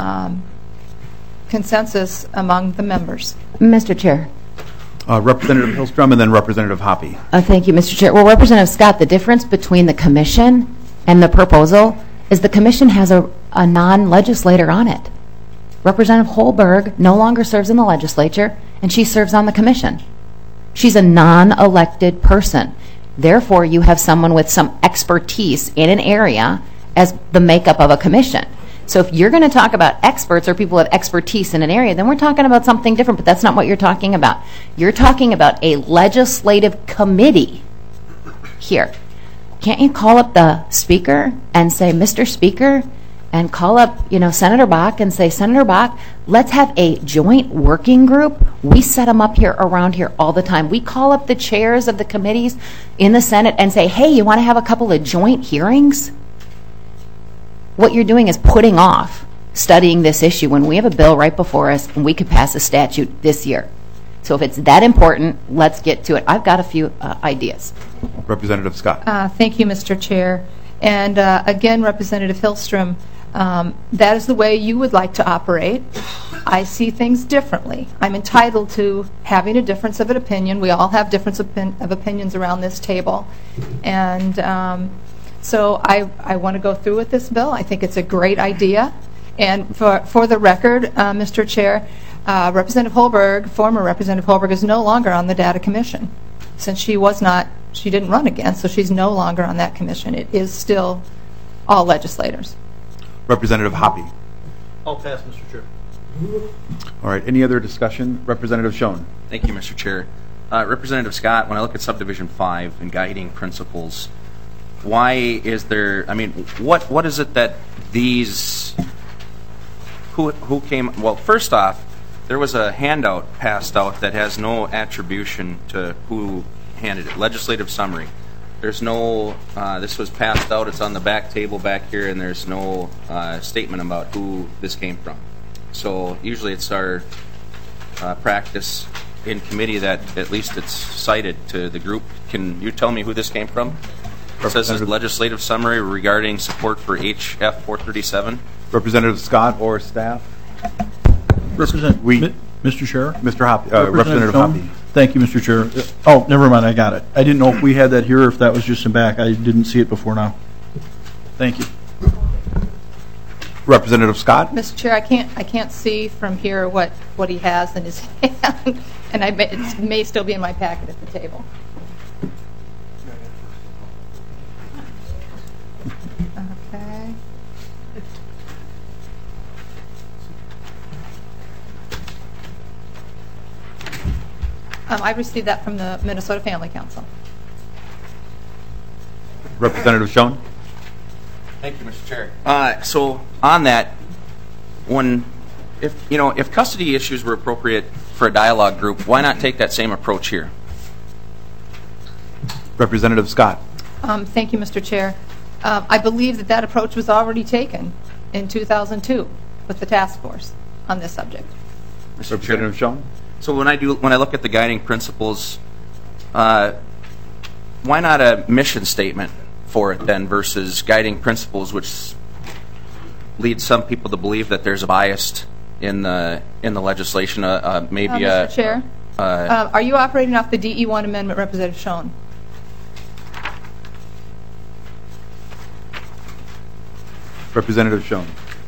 consensus among the members. Mr. Chair. Representative Hillstrom and then Representative Hoppe. Thank you, Mr. Chair. Well, Representative Scott, the difference between the commission and the proposal is the commission has a non-legislator on it. Representative Holberg no longer serves in the legislature, and she serves on the commission. She's a non-elected person. Therefore, you have someone with some expertise in an area as the makeup of a commission. So if you're going to talk about experts or people who have expertise in an area, then we're talking about something different, but that's not what you're talking about. You're talking about a legislative committee here. Can't you call up the speaker and say, Mr. Speaker, and call up, Senator Bach and say, Senator Bach, let's have a joint working group. We set them up here around here all the time. We call up the chairs of the committees in the Senate and say, hey, you want to have a couple of joint hearings? What you're doing is putting off studying this issue when we have a bill right before us and we could pass a statute this year. So if it's that important, let's get to it. I've got a few ideas. Representative Scott. Thank you, Mr. Chair. And again, Representative Hillstrom, that is the way you would like to operate. I see things differently. I'm entitled to having a difference of an opinion. We all have difference of opinions around this table. And so I want to go through with this bill. I think it's a great idea. And for the record, Mr. Chair, Representative Holberg, former Representative Holberg, is no longer on the Data Commission. Since she didn't run again, so she's no longer on that commission. It is still all legislators. Representative Hoppe. I'll pass, Mr. Chair. All right, any other discussion? Representative Schoen. Thank you, Mr. Chair. Representative Scott, when I look at Subdivision 5 and guiding principles, why is there, what is it that these, who came, well, first off, there was a handout passed out that has no attribution to who handed it, legislative summary. There's no, this was passed out, it's on the back table back here, and there's no statement about who this came from. So usually it's our practice in committee that at least it's cited to the group. Can you tell me who this came from? It says it's legislative summary regarding support for HF 437. Representative Scott or staff? Mr. Chair? Mr. Hoppe, Representative Hoppe. Thank you, Mr. Chair. Oh, never mind, I got it. I didn't know if we had that here or if that was just in back. I didn't see it before now. Thank you. Representative Scott? Mr. Chair, I can't see from here what he has in his hand, and it may still be in my packet at the table. Okay. I received that from the Minnesota Family Council. Representative Schoen? Thank you, Mr. Chair. So on that, if custody issues were appropriate for a dialogue group, why not take that same approach here? Representative Scott? Thank you, Mr. Chair. I believe that approach was already taken in 2002 with the task force on this subject. Representative Schoen? So when I look at the guiding principles, why not a mission statement for it then versus guiding principles, which leads some people to believe that there's a bias in the legislation? Mr. Chair, are you operating off the DE1 amendment, Representative Schoen? Representative Schoen?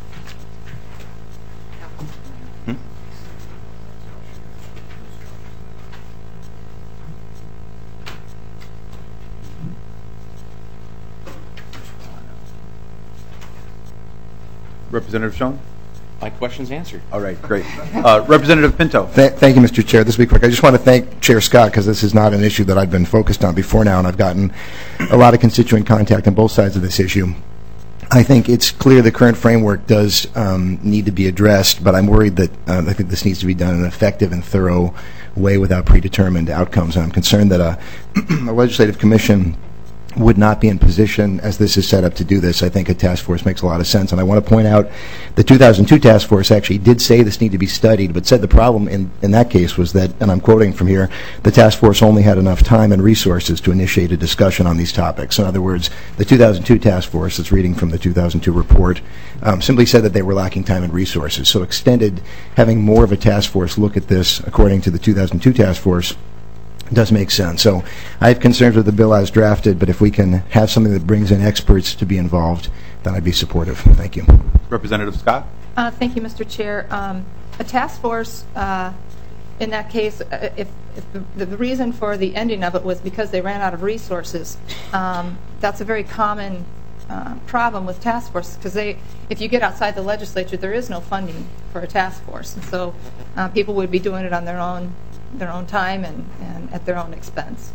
Representative Schoen? My question's answered. All right, great. Representative Pinto. Thank you, Mr. Chair. This will be quick. I just want to thank Chair Scott because this is not an issue that I've been focused on before now, and I've gotten a lot of constituent contact on both sides of this issue. I think it's clear the current framework does need to be addressed, but I'm worried that I think this needs to be done in an effective and thorough way without predetermined outcomes. And I'm concerned that a legislative commission would not be in position, as this is set up, to do this. I think a task force makes a lot of sense. And I want to point out the 2002 task force actually did say this needed to be studied, but said the problem in that case was that, and I'm quoting from here, the task force only had enough time and resources to initiate a discussion on these topics. In other words, the 2002 task force, that's reading from the 2002 report, simply said that they were lacking time and resources. So extended, having more of a task force look at this, according to the 2002 task force, does make sense. So I have concerns with the bill as drafted, but if we can have something that brings in experts to be involved, then I'd be supportive. Thank you. Representative Scott? Thank you, Mr. Chair. A task force, in that case, if the reason for the ending of it was because they ran out of resources, that's a very common problem with task forces because if you get outside the legislature, there is no funding for a task force, and so people would be doing it on their own time and at their own expense.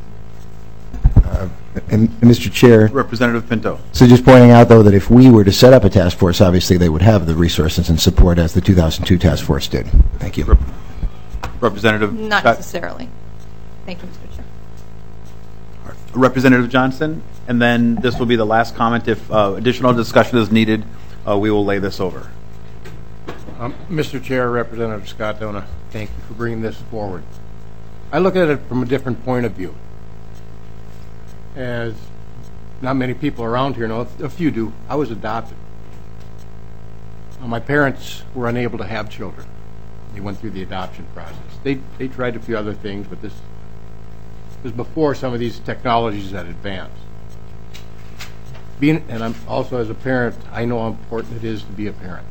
And Mr. Chair. Representative Pinto. So just pointing out, though, that if we were to set up a task force, obviously they would have the resources and support as the 2002 task force did. Thank you. Representative Not Scott. necessarily. Thank you, Mr. Chair. Representative Johnson, and then this will be the last comment. If additional discussion is needed, we will lay this over. Mr. Chair, Representative Scott, I want to thank you for bringing this forward. I look at it from a different point of view. As not many people around here know, a few do, I was adopted. My parents were unable to have children. They went through the adoption process. They tried a few other things, but this was before some of these technologies had advanced. And I'm also, as a parent, I know how important it is to be a parent.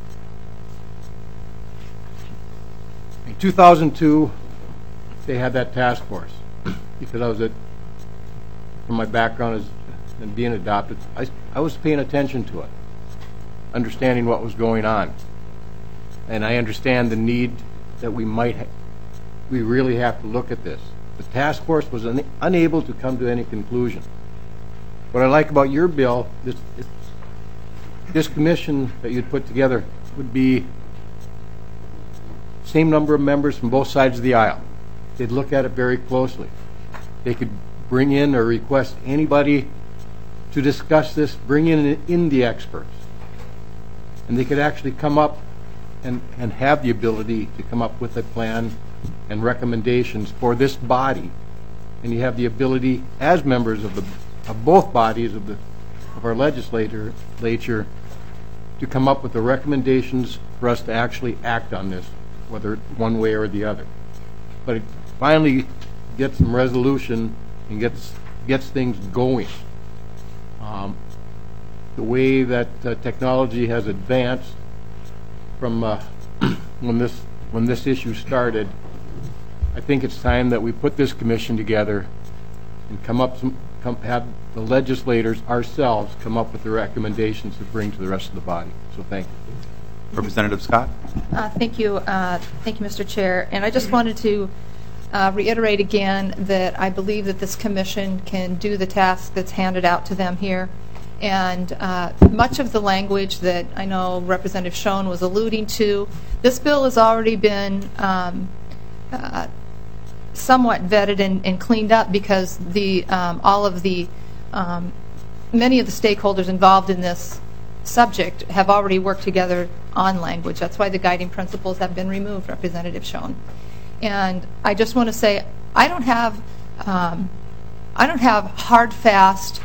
In 2002, they had that task force because I was from my background as and being adopted, I was paying attention to it, understanding what was going on, and I understand the need that we really have to look at this. The task force was unable to come to any conclusion. What I like about your bill, this commission that you'd put together would be same number of members from both sides of the aisle. They'd look at it very closely. They could bring in or request anybody to discuss this, bring in the experts. And they could actually come up and have the ability to come up with a plan and recommendations for this body. And you have the ability, as members of both bodies of our legislature, to come up with the recommendations for us to actually act on this, whether one way or the other. But it finally gets some resolution and gets things going. The way that technology has advanced from when this issue started, I think it's time that we put this commission together and have the legislators ourselves come up with the recommendations to bring to the rest of the body. So thank you. Representative Scott. Thank you, Mr. Chair. And I just wanted to reiterate again that I believe that this commission can do the task that's handed out to them here. And much of the language that I know Representative Schoen was alluding to, this bill has already been somewhat vetted and cleaned up because many of the stakeholders involved in this subject have already worked together on language. That's why the guiding principles have been removed, Representative Schoen. And I just want to say I don't have hard, fast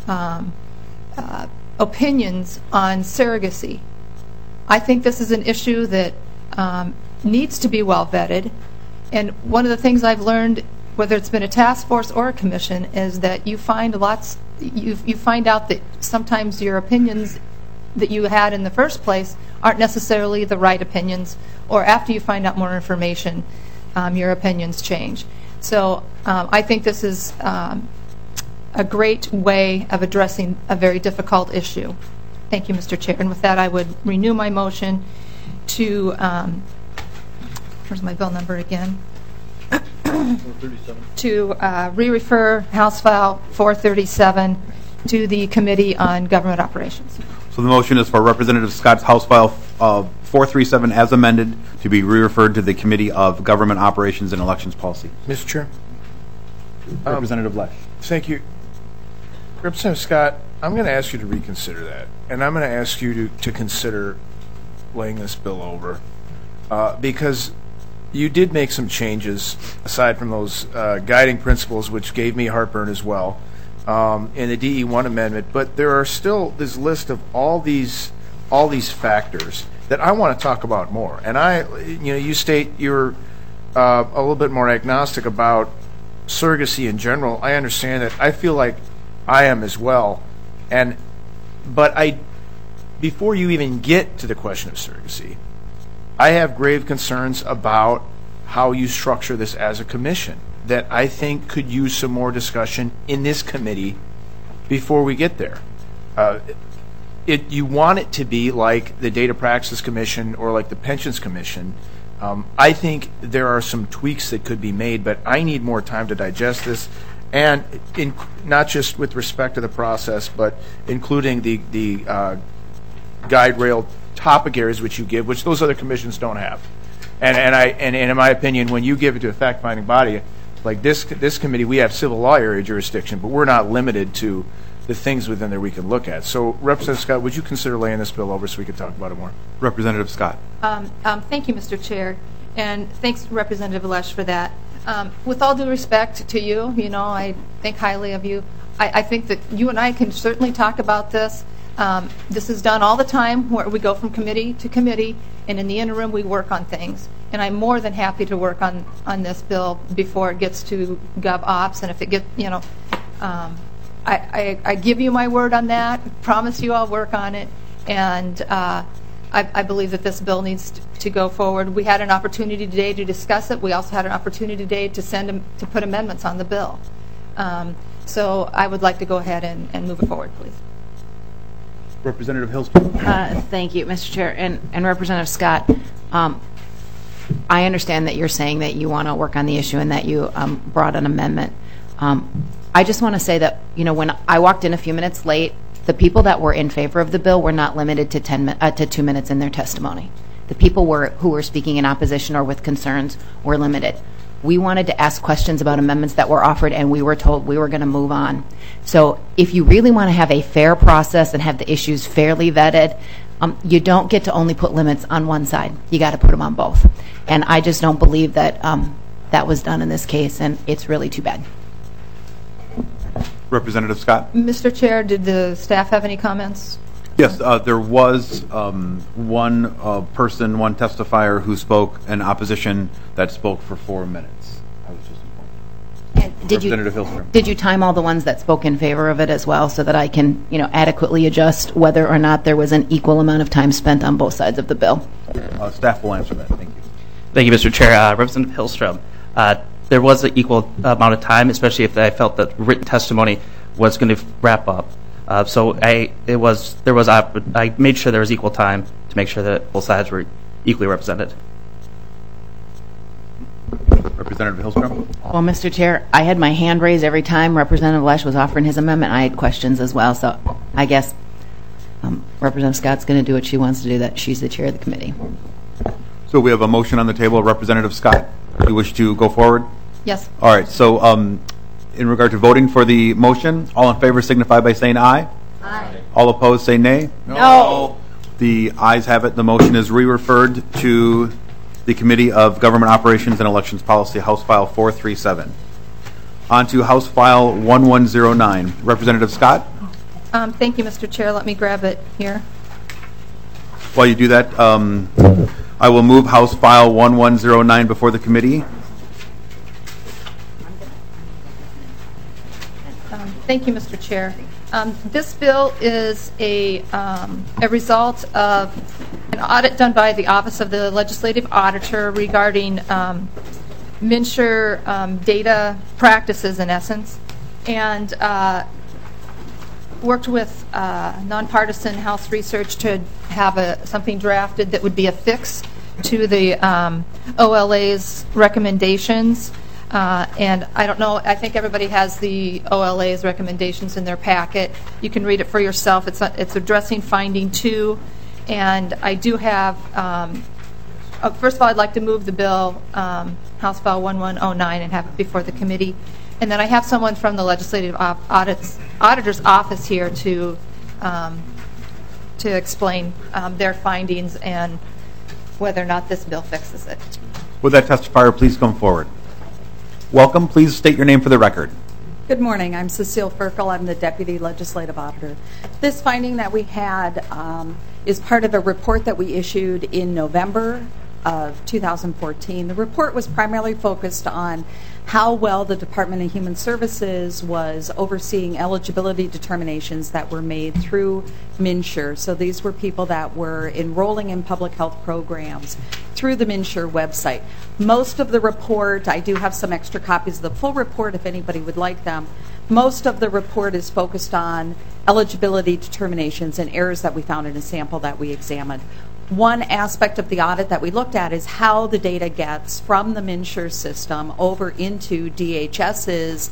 opinions on surrogacy. I think this is an issue that needs to be well vetted. And one of the things I've learned, whether it's been a task force or a commission, is that you find you find out that sometimes your opinions that you had in the first place aren't necessarily the right opinions, or after you find out more information, your opinions change. So I think this is a great way of addressing a very difficult issue. Thank you, Mr. Chair. And with that, I would renew my motion to, where's my bill number again? 437. To re-refer House File 437 to the Committee on Government Operations. So the motion is for Representative Scott's House File 437 as amended to be re-referred to the Committee of Government Operations and Elections Policy. Mr. Chair. Representative Lesh. Thank you. Representative Scott, I'm going to ask you to reconsider that, and I'm going to ask you to consider laying this bill over because you did make some changes aside from those guiding principles, which gave me heartburn as well, in the DE1 amendment. But there are still this list of all these factors that I want to talk about more. And you state you're a little bit more agnostic about surrogacy in general. I understand that. I feel like I am as well. But before you even get to the question of surrogacy, I have grave concerns about how you structure this as a commission that I think could use some more discussion in this committee before we get there. you want it to be like the Data Practices Commission or like the Pensions Commission. I think there are some tweaks that could be made, but I need more time to digest this, and not just with respect to the process, but including the guide rail topic areas which you give, which those other commissions don't have. And in my opinion, when you give it to a fact-finding body like this committee, we have civil law area jurisdiction, but we're not limited to the things within there we can look at. So, Representative Scott, would you consider laying this bill over so we could talk about it more? Representative Scott. Thank you, Mr. Chair, and thanks, Representative Lesh, for that. With all due respect to you, I think highly of you. I think that you and I can certainly talk about this. This is done all the time, where we go from committee to committee, and in the interim we work on things. And I'm more than happy to work on this bill before it gets to Gov Ops, and if it gets, I give you my word on that. Promise you I'll work on it, and I believe that this bill needs to go forward. We had an opportunity today to discuss it. We also had an opportunity today to put amendments on the bill. So I would like to go ahead and move it forward, please. Representative Hillstrom. Thank you, Mr. Chair. And Representative Scott, I understand that you're saying that you want to work on the issue and that you brought an amendment. I just want to say that, when I walked in a few minutes late, the people that were in favor of the bill were not limited to 2 minutes in their testimony. The people who were speaking in opposition or with concerns were limited. We wanted to ask questions about amendments that were offered, and we were told we were going to move on. So if you really want to have a fair process and have the issues fairly vetted, you don't get to only put limits on one side. You got to put them on both. And I just don't believe that that was done in this case, and it's really too bad. Representative Scott. Mr. Chair, did the staff have any comments? Yes, there was one testifier who spoke in opposition that spoke for 4 minutes. I was just informed. Representative Hillstrom. Did you time all the ones that spoke in favor of it as well, so that I can, adequately adjust whether or not there was an equal amount of time spent on both sides of the bill? Staff will answer that. Thank you. Thank you, Mr. Chair. Representative Hillstrom. There was an equal amount of time, especially if I felt that written testimony was going to wrap up. So I made sure there was equal time to make sure that both sides were equally represented. Representative Hillstrom. Well, Mr. Chair, I had my hand raised every time Representative Lesh was offering his amendment. I had questions as well, so I guess Representative Scott's going to do what she wants to do. That she's the chair of the committee. So we have a motion on the table. Representative Scott, do you wish to go forward? Yes. All right. So in regard to voting for the motion, all in favor signify by saying aye. Aye. All opposed say nay. No. The ayes have it. The motion is re-referred to the Committee of Government Operations and Elections Policy, House File 437. On to House File 1109. Representative Scott. Thank you, Mr. Chair. Let me grab it here. While you do that, I will move House File 1109 before the committee. Thank you, Mr. Chair. This bill is a result of an audit done by the Office of the Legislative Auditor regarding MNsure data practices, in essence, and worked with nonpartisan House research to have something drafted that would be a fix to the OLA's recommendations. And I don't know, I think everybody has the OLA's recommendations in their packet. You can read it for yourself. It's addressing finding 2. And I do have, first of all, I'd like to move the bill, House File 1109, and have it before the committee. And then I have someone from the Legislative Auditor's Office here to explain their findings and whether or not this bill fixes it. Would that testifier please come forward? Welcome. Please state your name for the record. Good morning. I'm Cecile Ferkel. I'm the Deputy Legislative Auditor. This finding that we had is part of a report that we issued in November of 2014. The report was primarily focused on how well the Department of Human Services was overseeing eligibility determinations that were made through MNsure. So these were people that were enrolling in public health programs through the MNsure website. Most of the report, I do have some extra copies of the full report if anybody would like them. Most of the report is focused on eligibility determinations and errors that we found in a sample that we examined. One aspect of the audit that we looked at is how the data gets from the MNsure system over into DHS's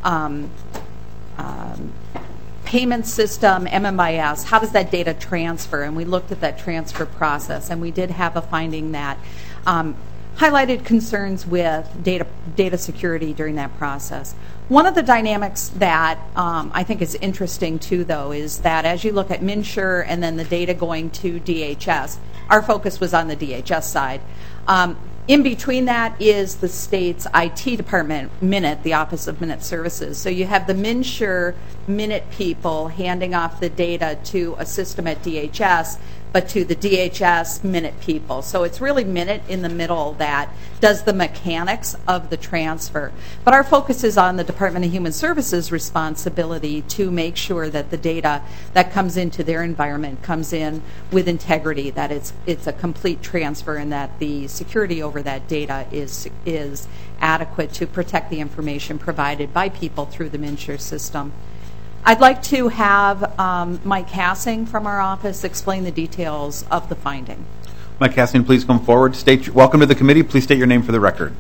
payment system, MMIS. How does that data transfer? And we looked at that transfer process, and we did have a finding that highlighted concerns with data security during that process. One of the dynamics that I think is interesting too, though, is that as you look at MNsure and then the data going to DHS, our focus was on the DHS side. In between that is the state's IT department, Minute, the Office of Minute Services. So you have the MNsure Minute people handing off the data to a system at DHS, but to the DHS Minute people. So it's really Minute in the middle that does the mechanics of the transfer. But our focus is on the Department of Human Services' responsibility to make sure that the data that comes into their environment comes in with integrity, that it's a complete transfer, and that the security over that data is adequate to protect the information provided by people through the MNsure system. I'd like to have Mike Hassing from our office explain the details of the finding. Mike Hassing, please come forward. Welcome to the committee. Please state your name for the record.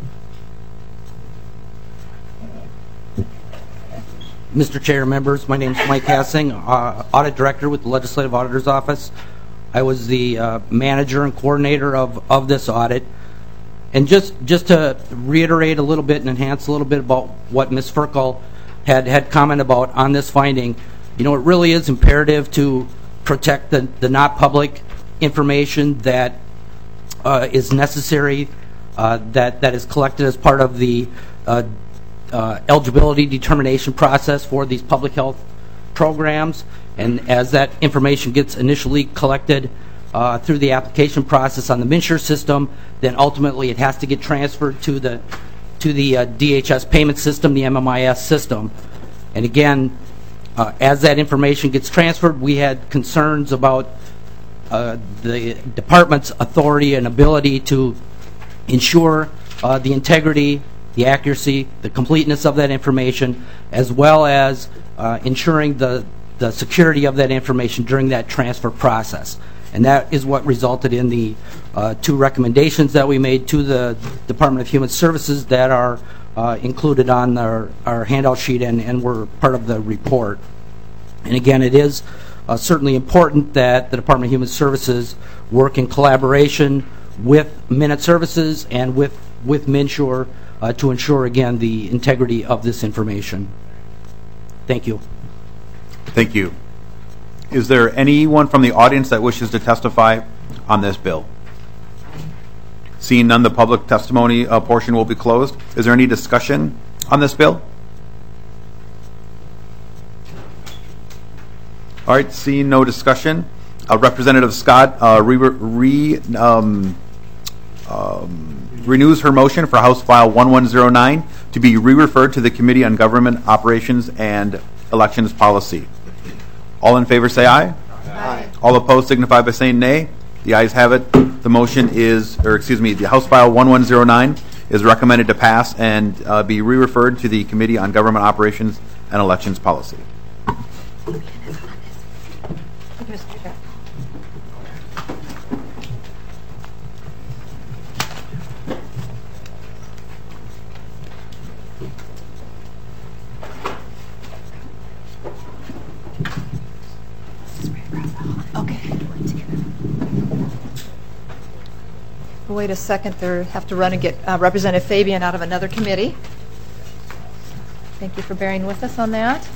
Mr. Chair, members, my name is Mike Hassing, Audit Director with the Legislative Auditor's Office. I was the manager and coordinator of this audit. And just to reiterate a little bit and enhance a little bit about what Ms. Ferkel had commented about on this finding, it really is imperative to protect the not public information that is necessary, that is collected as part of the eligibility determination process for these public health programs. And as that information gets initially collected through the application process on the MNsure system, then ultimately it has to get transferred to the DHS payment system, the MMIS system. And again, as that information gets transferred, we had concerns about the department's authority and ability to ensure the integrity, the accuracy, the completeness of that information, as well as ensuring the security of that information during that transfer process. And that is what resulted in the two recommendations that we made to the Department of Human Services that are included on our handout sheet and were part of the report. And again, it is certainly important that the Department of Human Services work in collaboration with Minute Services and with MNsure to ensure, again, the integrity of this information. Thank you. Thank you. Is there anyone from the audience that wishes to testify on this bill? Seeing none, the public testimony portion will be closed. Is there any discussion on this bill? All right, seeing no discussion, Representative Scott renews her motion for House File 1109 to be re-referred to the Committee on Government Operations and Elections Policy. All in favor say aye. Aye. All opposed signify by saying nay. The ayes have it. The motion is, the House File 1109 is recommended to pass and be re-referred to the Committee on Government Operations and Elections Policy. Wait a second, they have to run and get Representative Fabian out of another committee. Thank you for bearing with us on that.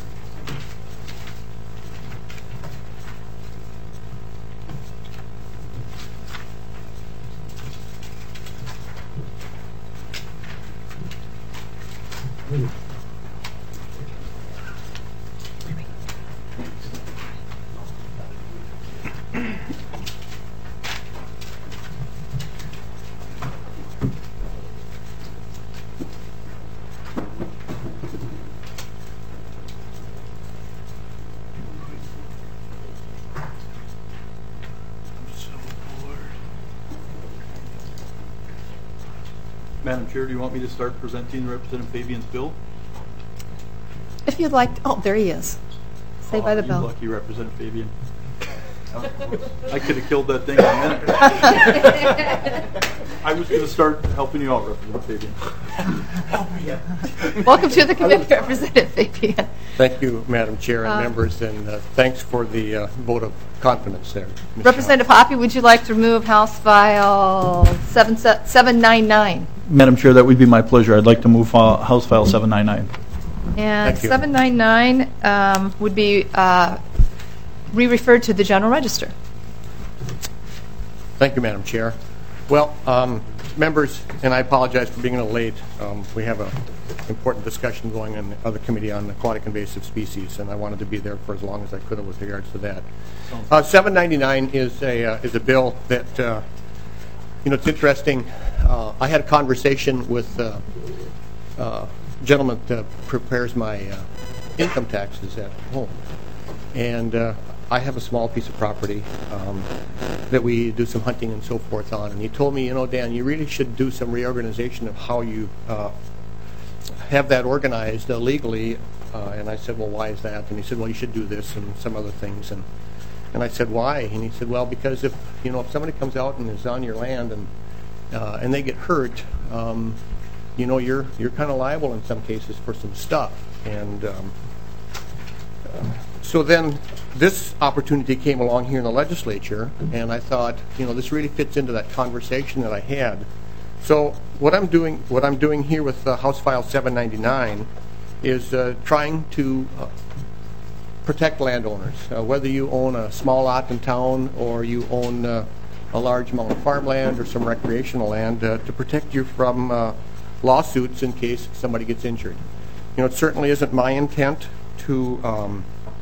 Madam Chair, do you want me to start presenting Representative Fabian's bill? If you'd like, oh, there he is. Say by the bell. Lucky Representative Fabian. I could have killed that thing in a minute. I was going to start helping you out, Representative Fabian. Welcome to the committee, Representative Fabian. Thank you, Madam Chair and members, and thanks for the vote of confidence there. Ms. Representative Hoppe, would you like to remove House File 799? Madam Chair, that would be my pleasure. I'd like to move House File 799. And 799 would be re-referred to the General Register. Thank you, Madam Chair. Well, members, and I apologize for being a little late. We have an important discussion going in the other committee on aquatic invasive species, and I wanted to be there for as long as I could with regards to that. 799 is a bill that, it's interesting. I had a conversation with a gentleman that prepares my income taxes at home, and I have a small piece of property that we do some hunting and so forth on, and he told me, Dan, you really should do some reorganization of how you have that organized legally. And I said, well, why is that? And he said, well, you should do this and some other things. And I said, why? And he said, well, because if somebody comes out and is on your land and they get hurt, you're kind of liable in some cases for some stuff. And so then this opportunity came along here in the legislature, and I thought, this really fits into that conversation that I had. So what I'm doing here with House File 799 is trying to protect landowners, whether you own a small lot in town or you own a large amount of farmland or some recreational land, to protect you from lawsuits in case somebody gets injured. It certainly isn't my intent to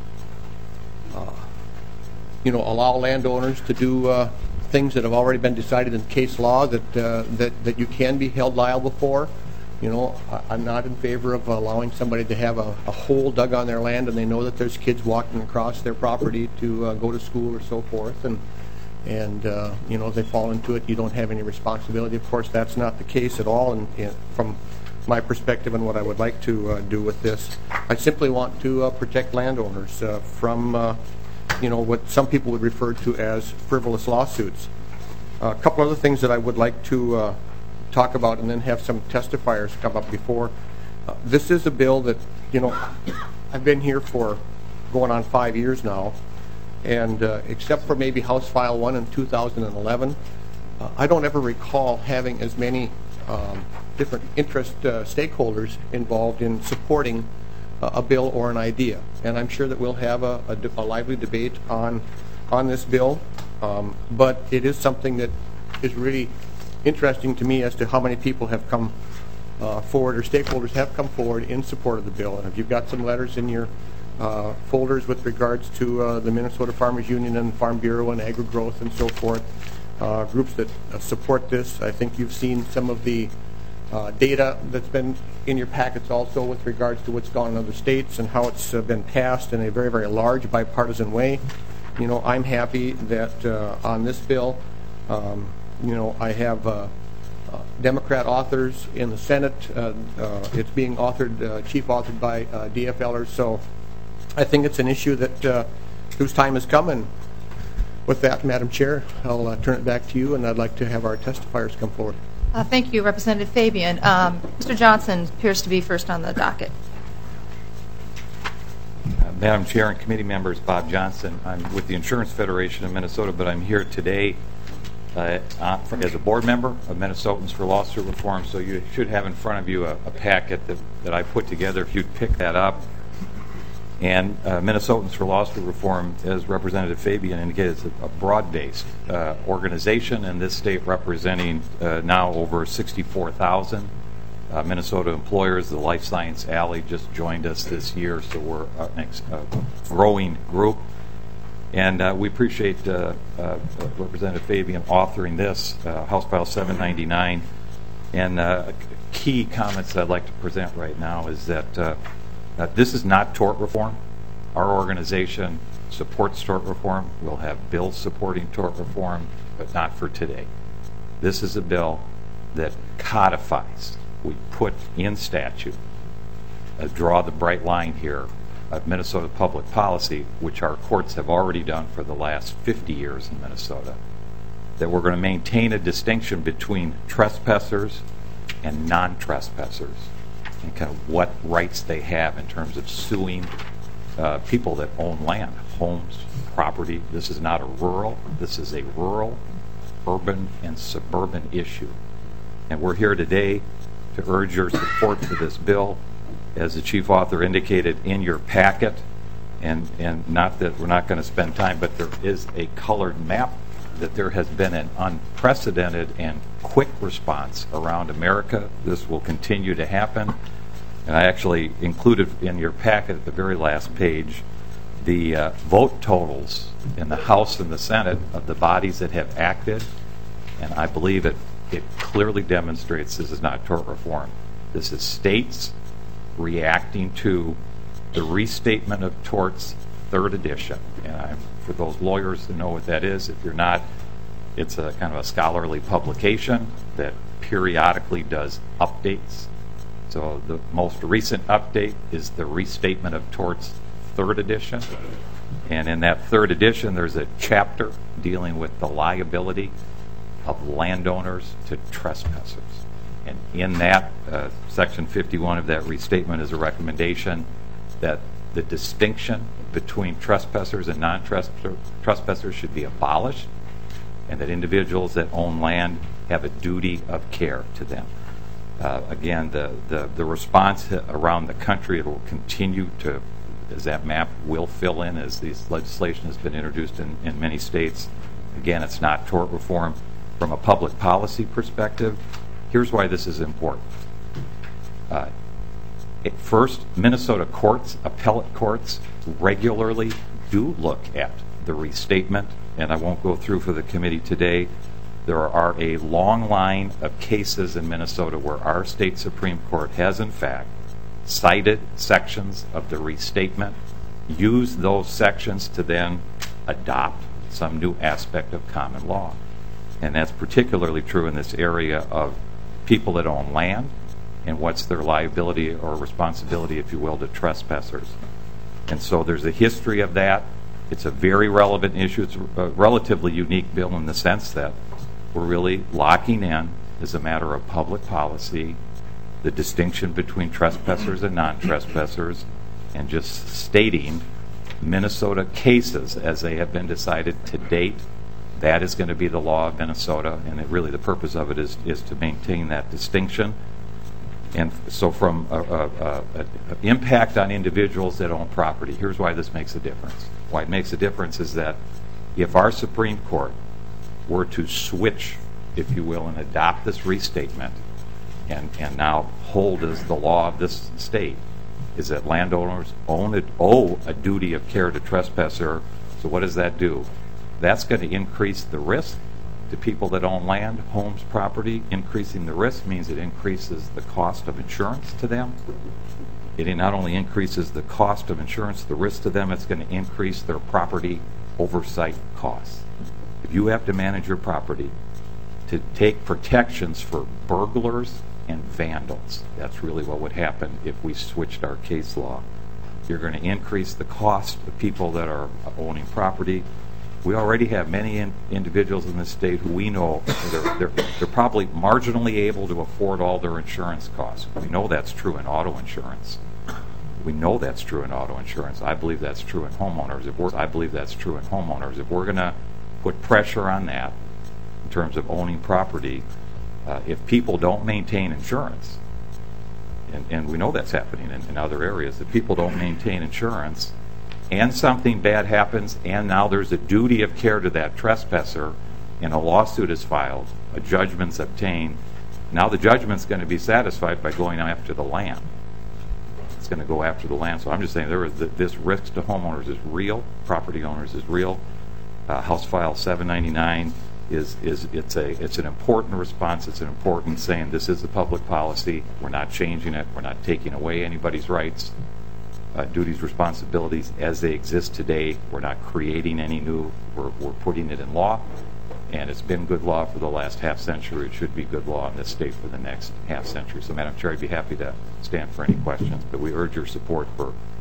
allow landowners to do things that have already been decided in case law that you can be held liable for. I'm not in favor of allowing somebody to have a hole dug on their land and they know that there's kids walking across their property to go to school or so forth, and if they fall into it, you don't have any responsibility. Of course, that's not the case at all, and from my perspective and what I would like to do with this, I simply want to protect landowners from what some people would refer to as frivolous lawsuits. A couple other things that I would like to talk about and then have some testifiers come up before. This is a bill that, I've been here for going on 5 years now, and except for maybe House File 1 in 2011, I don't ever recall having as many different interest stakeholders involved in supporting a bill or an idea. And I'm sure that we'll have a lively debate on this bill, but it is something that is really interesting to me as to how many people have come forward, or stakeholders have come forward in support of the bill. And if you've got some letters in your folders with regards to the Minnesota Farmers Union and Farm Bureau and Agri-Growth and so forth, groups that support this, I think you've seen some of the data that's been in your packets also with regards to what's gone in other states and how it's been passed in a very, very large bipartisan way. I'm happy that on this bill, I have Democrat authors in the Senate. It's being chief authored by DFLers, so I think it's an issue that whose time has come. And with that, Madam Chair, I'll turn it back to you, and I'd like to have our testifiers come forward. Thank you, Representative Fabian. Mr. Johnson appears to be first on the docket. Madam Chair and committee members, Bob Johnson. I'm with the Insurance Federation of Minnesota, but I'm here today as a board member of Minnesotans for Lawsuit Reform, so you should have in front of you a packet that I put together if you'd pick that up. And Minnesotans for Lawsuit Reform, as Representative Fabian indicated, is a broad-based organization in this state representing now over 64,000 Minnesota employers. The Life Science Alley just joined us this year, so we're a growing group. And we appreciate Representative Fabian authoring this, House File 799. And key comments that I'd like to present right now is that this is not tort reform. Our organization supports tort reform. We'll have bills supporting tort reform, but not for today. This is a bill that codifies. We put in statute, draw the bright line here, of Minnesota public policy, which our courts have already done for the last 50 years in Minnesota, that we're going to maintain a distinction between trespassers and non-trespassers and kind of what rights they have in terms of suing people that own land, homes, property. This is not a rural, this is a rural, urban, and suburban issue. And we're here today to urge your support for this bill. As the chief author indicated in your packet, and not that we're not going to spend time, but there is a colored map that there has been an unprecedented and quick response around America. This will continue to happen. And I actually included in your packet at the very last page the vote totals in the House and the Senate of the bodies that have acted. And I believe it clearly demonstrates this is not tort reform. This is states reacting to the Restatement of Torts, 3rd edition. And for those lawyers who know what that is, if you're not, it's a kind of a scholarly publication that periodically does updates. So the most recent update is the Restatement of Torts, 3rd edition. And in that 3rd edition, there's a chapter dealing with the liability of landowners to trespassers. And in that, Section 51 of that restatement is a recommendation that the distinction between trespassers and non-trespassers should be abolished, and that individuals that own land have a duty of care to them. Again, the response around the country, it will continue to, as that map will fill in as this legislation has been introduced in many states. Again, it's not tort reform. From a public policy perspective, here's why this is important. First, Minnesota courts, appellate courts, regularly do look at the restatement, and I won't go through for the committee today. There are a long line of cases in Minnesota where our state Supreme Court has, in fact, cited sections of the restatement, used those sections to then adopt some new aspect of common law. And that's particularly true in this area of people that own land and what's their liability or responsibility, if you will, to trespassers. And so there's a history of that. It's a very relevant issue. It's a relatively unique bill in the sense that we're really locking in, as a matter of public policy, the distinction between trespassers and non-trespassers, and just stating Minnesota cases as they have been decided to date. That is going to be the law of Minnesota, and really the purpose of it is to maintain that distinction. And so from an impact on individuals that own property, here's why this makes a difference. Why it makes a difference is that if our Supreme Court were to switch, if you will, and adopt this restatement and now hold as the law of this state, is that landowners owe a duty of care to trespasser. So what does that do? That's going to increase the risk to people that own land, homes, property. Increasing the risk means it increases the cost of insurance to them. It not only increases the cost of insurance, the risk to them, it's going to increase their property oversight costs. If you have to manage your property to take protections for burglars and vandals, that's really what would happen if we switched our case law. You're going to increase the cost of people that are owning property. We already have many individuals in this state who we know they're probably marginally able to afford all their insurance costs. We know that's true in auto insurance. We know that's true in auto insurance. I believe that's true in homeowners. If we're going to put pressure on that in terms of owning property, if people don't maintain insurance, and we know that's happening in other areas, if people don't maintain insurance, and something bad happens, and now there's a duty of care to that trespasser, and a lawsuit is filed, a judgment's obtained, now the judgment's going to be satisfied by going after the land. It's going to go after the land. So I'm just saying this risk to homeowners is real, property owners is real. House File 799 it's an important response. It's an important saying this is the public policy. We're not changing it. We're not taking away anybody's rights. Duties, responsibilities as they exist today. We're not creating any new. We're putting it in law, and it's been good law for the last half century. It should be good law in this state for the next half century. So, Madam Chair, I'd be happy to stand for any questions, but we urge your support for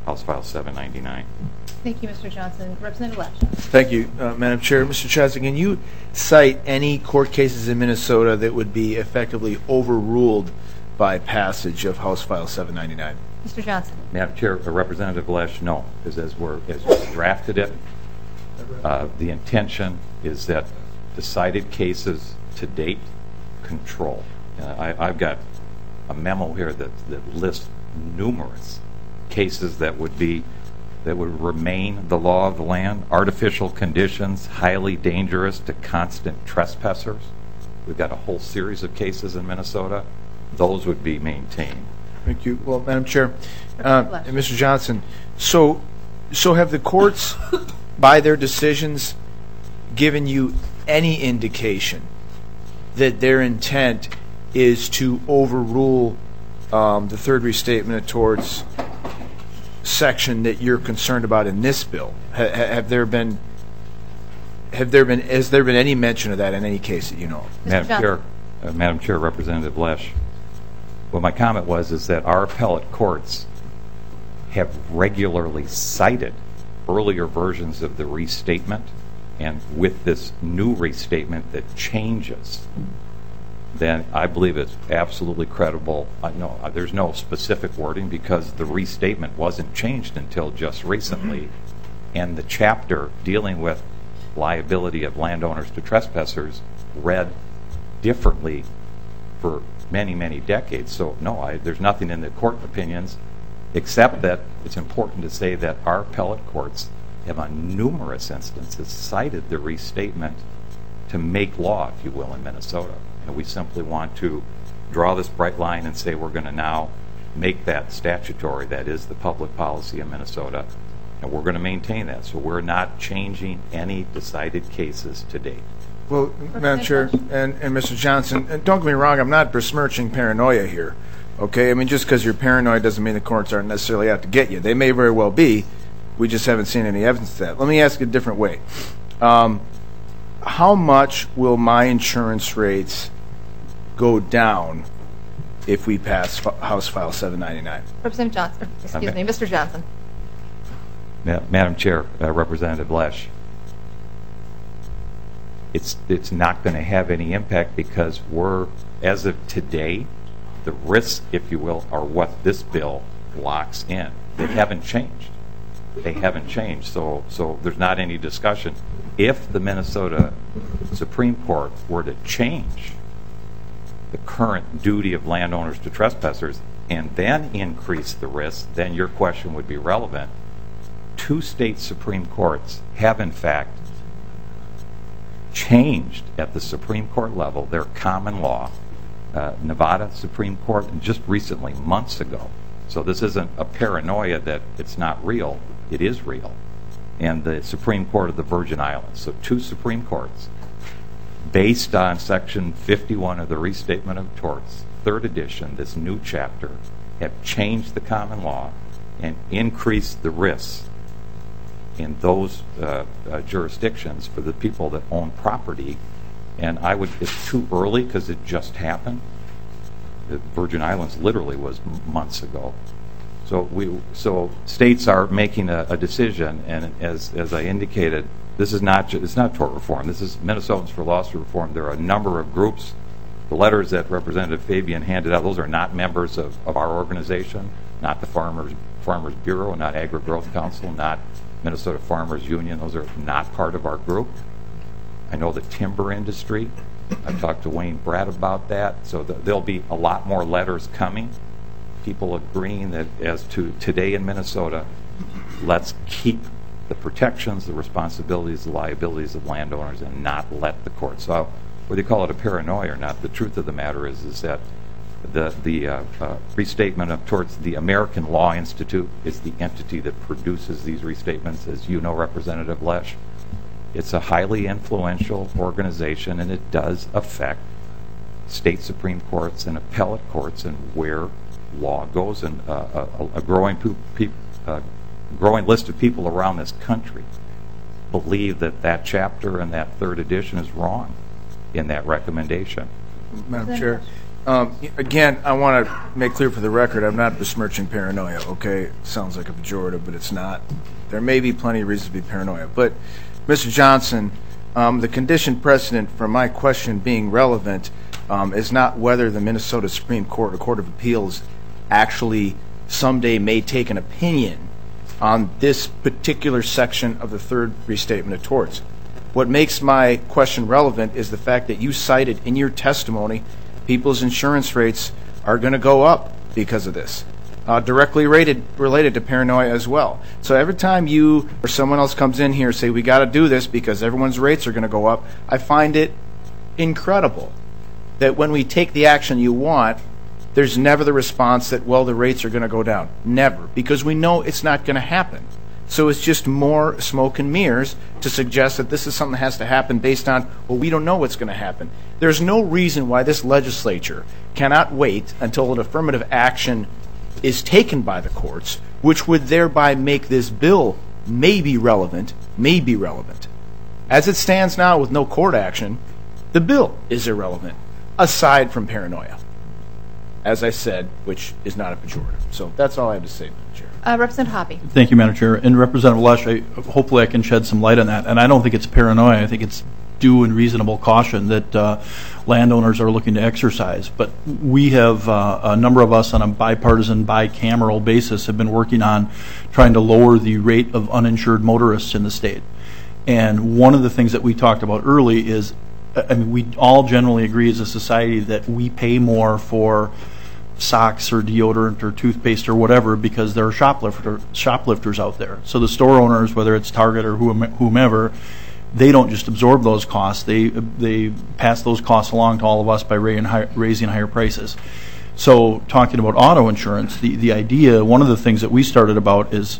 House File 799. Thank you, Mr. Johnson. Representative Lesh. Thank you, Madam Chair. Mr. Chesson, can you cite any court cases in Minnesota that would be effectively overruled by passage of House File 799? Mr. Johnson. Madam Chair, Representative Lesh, no, because as we drafted it, the intention is that decided cases to date control. I've got a memo here that lists numerous cases that would remain the law of the land, artificial conditions, highly dangerous to constant trespassers. We've got a whole series of cases in Minnesota. Those would be maintained. Thank you. Well, Madam Chair, and Mr. Johnson, so have the courts, by their decisions, given you any indication that their intent is to overrule the third restatement of torts section that you're concerned about in this bill? Has there been any mention of that in any case that you know of? Madam Chair, Representative Lesh, what my comment is that our appellate courts have regularly cited earlier versions of the restatement, and with this new restatement that changes, then I believe it's absolutely credible. No, there's no specific wording because the restatement wasn't changed until just recently, and the chapter dealing with liability of landowners to trespassers read differently for many, many decades. So no, there's nothing in the court opinions except that it's important to say that our appellate courts have on numerous instances cited the restatement to make law, if you will, in Minnesota. And we simply want to draw this bright line and say we're going to now make that statutory. That is the public policy in Minnesota, and we're going to maintain that. So we're not changing any decided cases to date. Well, Madam Chair and Mr. Johnson, and don't get me wrong, I'm not besmirching paranoia here. Okay, I mean, just because you're paranoid doesn't mean the courts aren't necessarily out to get you. They may very well be. We just haven't seen any evidence of that. Let me ask a different way. How much will my insurance rates go down if we pass House File 799? Representative Johnson. Excuse me, Mr. Johnson. Madam Chair, Representative Lesh, it's not going to have any impact because we're, as of today, the risks, if you will, are what this bill locks in. They haven't changed. They haven't changed. So there's not any discussion. If the Minnesota Supreme Court were to change the current duty of landowners to trespassers and then increase the risk, then your question would be relevant. 2 state Supreme Courts have, in fact, changed at the Supreme Court level their common law. Nevada Supreme Court, and just recently, months ago. So this isn't a paranoia that it's not real. It is real. And the Supreme Court of the Virgin Islands. So 2 Supreme Courts, based on Section 51 of the Restatement of Torts, 3rd edition, this new chapter, have changed the common law and increased the risks in those jurisdictions for the people that own property. And it's too early because it just happened. The Virgin Islands literally was months ago. So states are making a decision, and as I indicated, this is it's not tort reform. This is Minnesotans for Lawsuit Reform. There are a number of groups. The letters that Representative Fabian handed out, those are not members of our organization, not the Farmers Bureau, not Agri-Growth Council, not Minnesota Farmers Union. Those are not part of our group. I know the timber industry. I've talked to Wayne Brad about that. So there'll be a lot more letters coming. People agreeing that as to today in Minnesota, let's keep the protections, the responsibilities, the liabilities of landowners and not let the courts. So whether you call it a paranoia or not, the truth of the matter is that the restatement of torts, the American Law Institute is the entity that produces these restatements, as you know, Representative Lesh. It's a highly influential organization, and it does affect state Supreme Courts and appellate courts and where law goes. And a growing list of people around this country believe that chapter and that 3rd edition is wrong in that recommendation. Madam Chair, Again, I want to make clear for the record, I'm not besmirching paranoia, okay? Sounds like a pejorative, but it's not. There may be plenty of reasons to be paranoia. But, Mr. Johnson, the condition precedent for my question being relevant is not whether the Minnesota Supreme Court or Court of Appeals actually someday may take an opinion on this particular section of the third restatement of torts. What makes my question relevant is the fact that you cited in your testimony people's insurance rates are going to go up because of this, directly related to paranoia as well. So every time you or someone else comes in here and say, we got to do this because everyone's rates are going to go up, I find it incredible that when we take the action you want, there's never the response that, well, the rates are going to go down. Never, because we know it's not going to happen. So it's just more smoke and mirrors to suggest that this is something that has to happen based on, well, we don't know what's going to happen. There's no reason why this legislature cannot wait until an affirmative action is taken by the courts, which would thereby make this bill may be relevant. As it stands now with no court action, the bill is irrelevant, aside from paranoia, as I said, which is not a pejorative. So that's all I have to say, Madam Chair. Representative Hoppe. Thank you, Madam Chair. And Representative Lush, hopefully I can shed some light on that. And I don't think it's paranoia. I think it's due and reasonable caution that landowners are looking to exercise. But we have, a number of us on a bipartisan, bicameral basis have been working on trying to lower the rate of uninsured motorists in the state. And one of the things that we talked about early is, we all generally agree as a society that we pay more for socks or deodorant or toothpaste or whatever because there are shoplifters out there. So the store owners, whether it's Target or whomever, they don't just absorb those costs. They pass those costs along to all of us by raising higher prices. So talking about auto insurance, the idea, one of the things that we started about is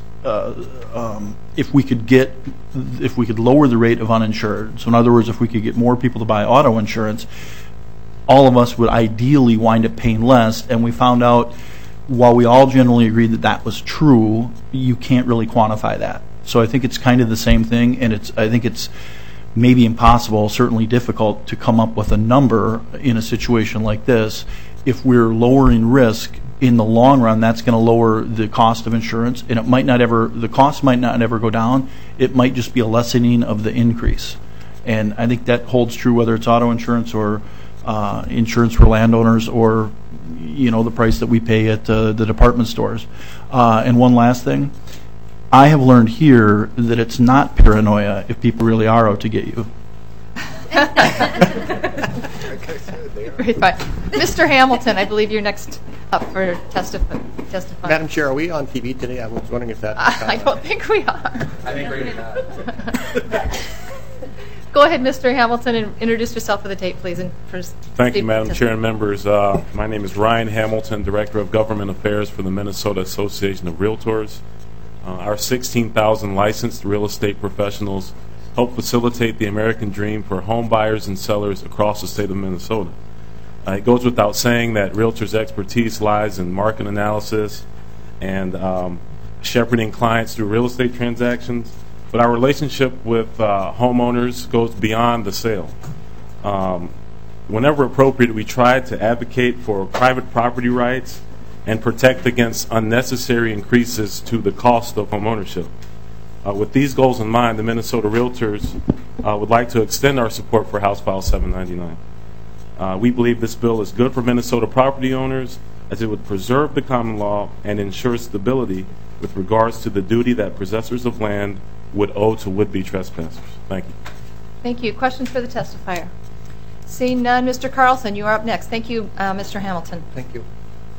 if we could lower the rate of uninsured. So in other words, if we could get more people to buy auto insurance, all of us would ideally wind up paying less. And we found out, while we all generally agreed that that was true, you can't really quantify that. So I think it's kind of the same thing, and I think it's maybe impossible, certainly difficult, to come up with a number in a situation like this. If we're lowering risk, in the long run, that's going to lower the cost of insurance, and the cost might not ever go down. It might just be a lessening of the increase. And I think that holds true whether it's auto insurance or insurance for landowners, or the price that we pay at the department stores. And one last thing, I have learned here that it's not paranoia if people really are out to get you. Mr. Hamilton, I believe you're next up for testifying. Madam Chair, are we on TV today? I was wondering if that. I don't think we are. I think we're not. Go ahead, Mr. Hamilton, and introduce yourself for the tape, please. And Thank you, Madam Chair and members. My name is Ryan Hamilton, Director of Government Affairs for the Minnesota Association of Realtors. Our 16,000 licensed real estate professionals help facilitate the American dream for home buyers and sellers across the state of Minnesota. It goes without saying that realtors' expertise lies in market analysis and shepherding clients through real estate transactions. But our relationship with homeowners goes beyond the sale. Whenever appropriate, we try to advocate for private property rights and protect against unnecessary increases to the cost of homeownership. With these goals in mind, the Minnesota Realtors would like to extend our support for House File 799. We believe this bill is good for Minnesota property owners, as it would preserve the common law and ensure stability with regards to the duty that possessors of land would owe to would-be trespassers. Thank you. Thank you. Questions for the testifier? Seeing none, Mr. Carlson, you are up next. Thank you, Mr. Hamilton. Thank you.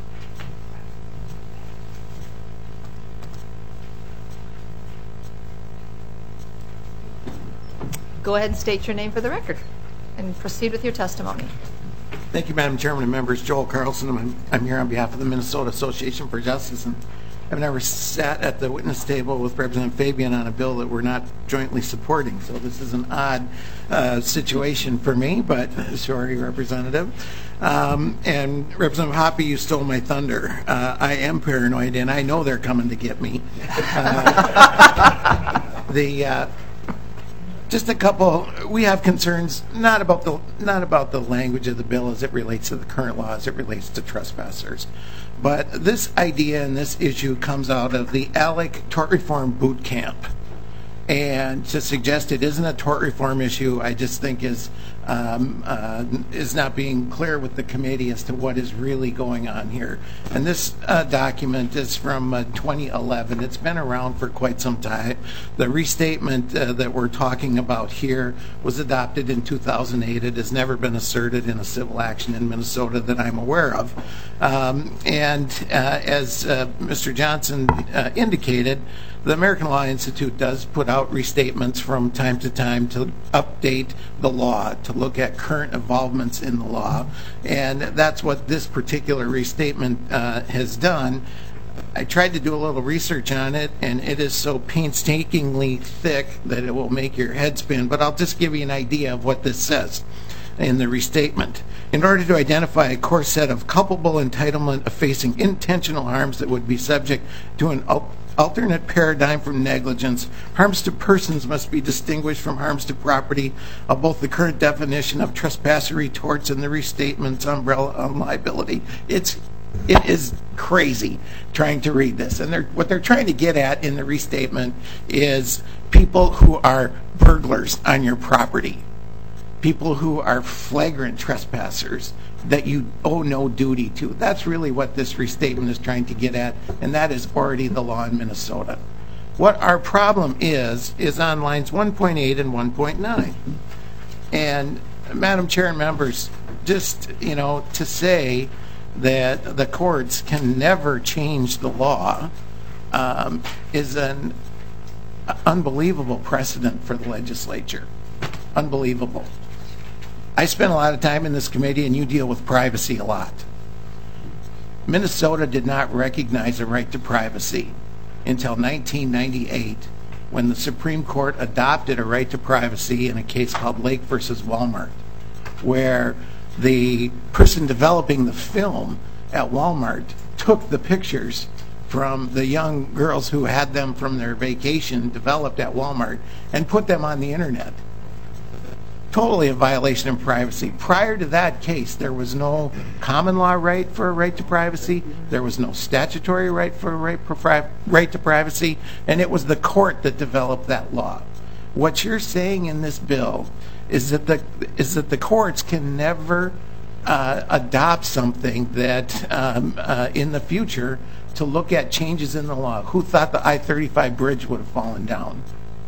Go ahead and state your name for the record and proceed with your testimony. Thank you, Madam Chairman and members. Joel Carlson. I'm here on behalf of the Minnesota Association for Justice, and I've never sat at the witness table with Representative Fabian on a bill that we're not jointly supporting, so this is an odd situation for me, but sorry, Representative. And Representative Hoppe, you stole my thunder. I am paranoid, and I know they're coming to get me. Just a couple. We have concerns not about the language of the bill as it relates to the current law, as it relates to trespassers, but this idea and this issue comes out of the ALEC Tort Reform Boot Camp. And to suggest it isn't a tort reform issue, I just think is not being clear with the committee as to what is really going on here. And this document is from 2011. It's been around for quite some time. The restatement that we're talking about here was adopted in 2008. It has never been asserted in a civil action in Minnesota that I'm aware of. And as Mr. Johnson indicated, the American Law Institute does put out restatements from time to time to update the law, to look at current evolvements in the law. And that's what this particular restatement has done. I tried to do a little research on it, and it is so painstakingly thick that it will make your head spin. But I'll just give you an idea of what this says in the restatement. In order to identify a core set of culpable entitlement of facing intentional harms that would be subject to an alternate paradigm from negligence, harms to persons must be distinguished from harms to property of both the current definition of trespassery torts and the restatement's umbrella on liability. It is crazy trying to read this. And what they're trying to get at in the restatement is people who are burglars on your property, people who are flagrant trespassers that you owe no duty to. That's really what this restatement is trying to get at, and that is already the law in Minnesota. What our problem is on lines 1.8 and 1.9. And Madam Chair and members, just, to say that the courts can never change the law is an unbelievable precedent for the legislature. Unbelievable. I spend a lot of time in this committee, and you deal with privacy a lot. Minnesota did not recognize a right to privacy until 1998, when the Supreme Court adopted a right to privacy in a case called Lake versus Walmart, where the person developing the film at Walmart took the pictures from the young girls who had them from their vacation developed at Walmart and put them on the internet. Totally a violation of privacy. Prior to that case, there was no common law right for a right to privacy. There was no statutory right for a right to privacy, and it was the court that developed that law. What you're saying in this bill is that the courts can never adopt something that in the future to look at changes in the law. Who thought the I-35 bridge would have fallen down?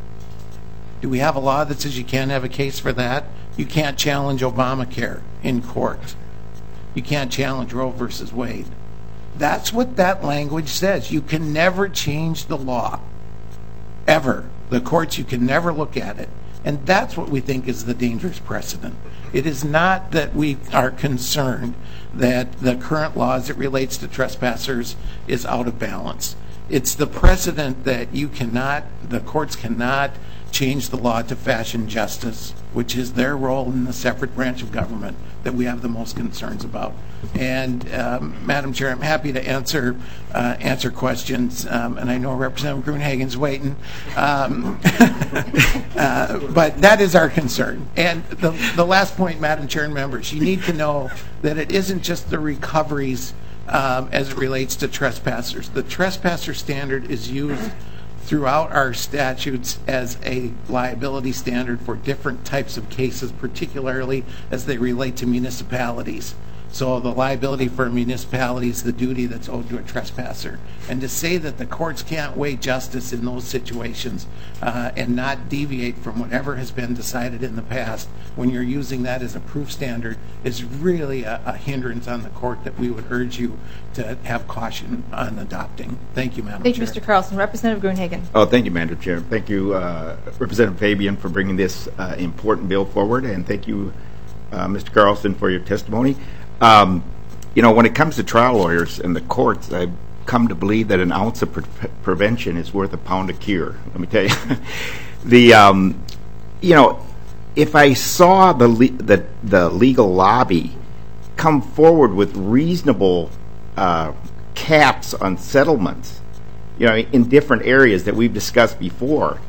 Do we have a law that says you can't have a case for that? You can't challenge Obamacare in court. You can't challenge Roe versus Wade. That's what that language says. You can never change the law, ever. The courts, you can never look at it. And that's what we think is the dangerous precedent. It is not that we are concerned that the current law as it relates to trespassers is out of balance. It's the precedent that the courts cannot change the law to fashion justice, which is their role in the separate branch of government that we have the most concerns about. And Madam Chair, I'm happy to answer questions, and I know Representative Gruenhagen's waiting, but that is our concern. And the last point, Madam Chair and members, you need to know that it isn't just the recoveries as it relates to trespassers. The trespasser standard is used throughout our statutes as a liability standard for different types of cases, particularly as they relate to municipalities. So the liability for a municipality is the duty that's owed to a trespasser. And to say that the courts can't weigh justice in those situations and not deviate from whatever has been decided in the past when you're using that as a proof standard is really a hindrance on the court that we would urge you to have caution on adopting. Thank you, Madam Chair. Thank you, Mr. Carlson. Representative Gruenhagen. Oh, thank you, Madam Chair. Thank you, Representative Fabian, for bringing this important bill forward, and thank you, Mr. Carlson, for your testimony. When it comes to trial lawyers and the courts, I've come to believe that an ounce of prevention is worth a pound of cure. Let me tell you, if I saw the legal lobby come forward with reasonable caps on settlements, in different areas that we've discussed before,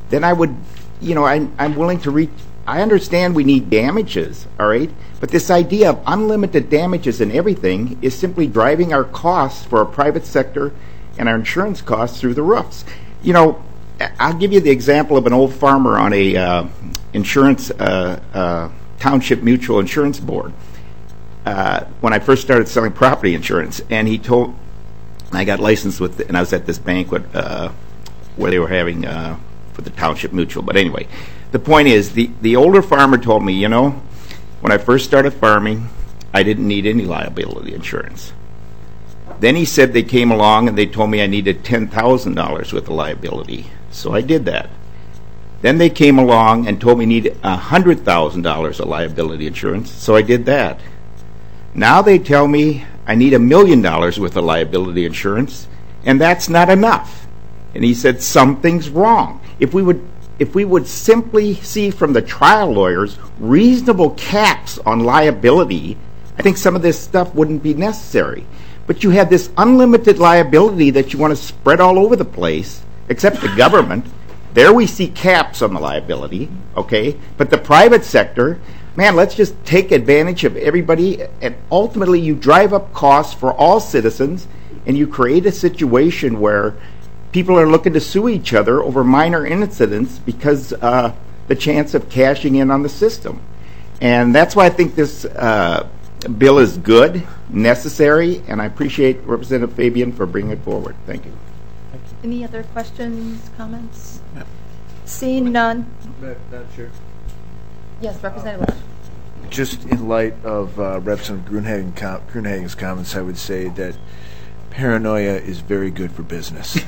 then I would, I'm willing to reach. I understand we need damages, all right? But this idea of unlimited damages in everything is simply driving our costs for our private sector and our insurance costs through the roofs. I'll give you the example of an old farmer on a insurance township mutual insurance board when I first started selling property insurance, and I got licensed with, and I was at this banquet where they were having for the township mutual. But anyway, the point is, the older farmer told me, when I first started farming, I didn't need any liability insurance. Then he said they came along and they told me I needed $10,000 worth of liability, so I did that. Then they came along and told me I needed $100,000 of liability insurance, so I did that. Now they tell me I need $1 million worth of liability insurance, and that's not enough. And he said something's wrong. If we would simply see from the trial lawyers reasonable caps on liability, I think some of this stuff wouldn't be necessary. But you have this unlimited liability that you want to spread all over the place, except the government. There we see caps on the liability, okay? But the private sector, man, let's just take advantage of everybody, and ultimately you drive up costs for all citizens, and you create a situation where people are looking to sue each other over minor incidents because the chance of cashing in on the system. And that's why I think this bill is good, necessary, and I appreciate Representative Fabian for bringing it forward. Thank you. Any other questions, comments? No. Seeing none. Madam Chair. Yes, Representative. Just in light of Representative Gruenhagen's comments, I would say that paranoia is very good for business.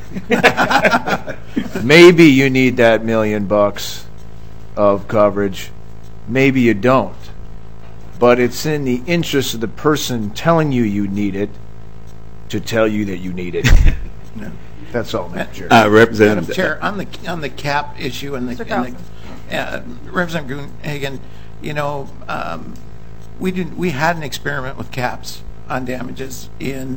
Maybe you need that $1 million of coverage. Maybe you don't. But it's in the interest of the person telling you need it to tell you that you need it. No. That's all, Madam Chair. Representative. Madam Chair, on the cap issue and Representative Gruenhagen, we had an experiment with caps on damages in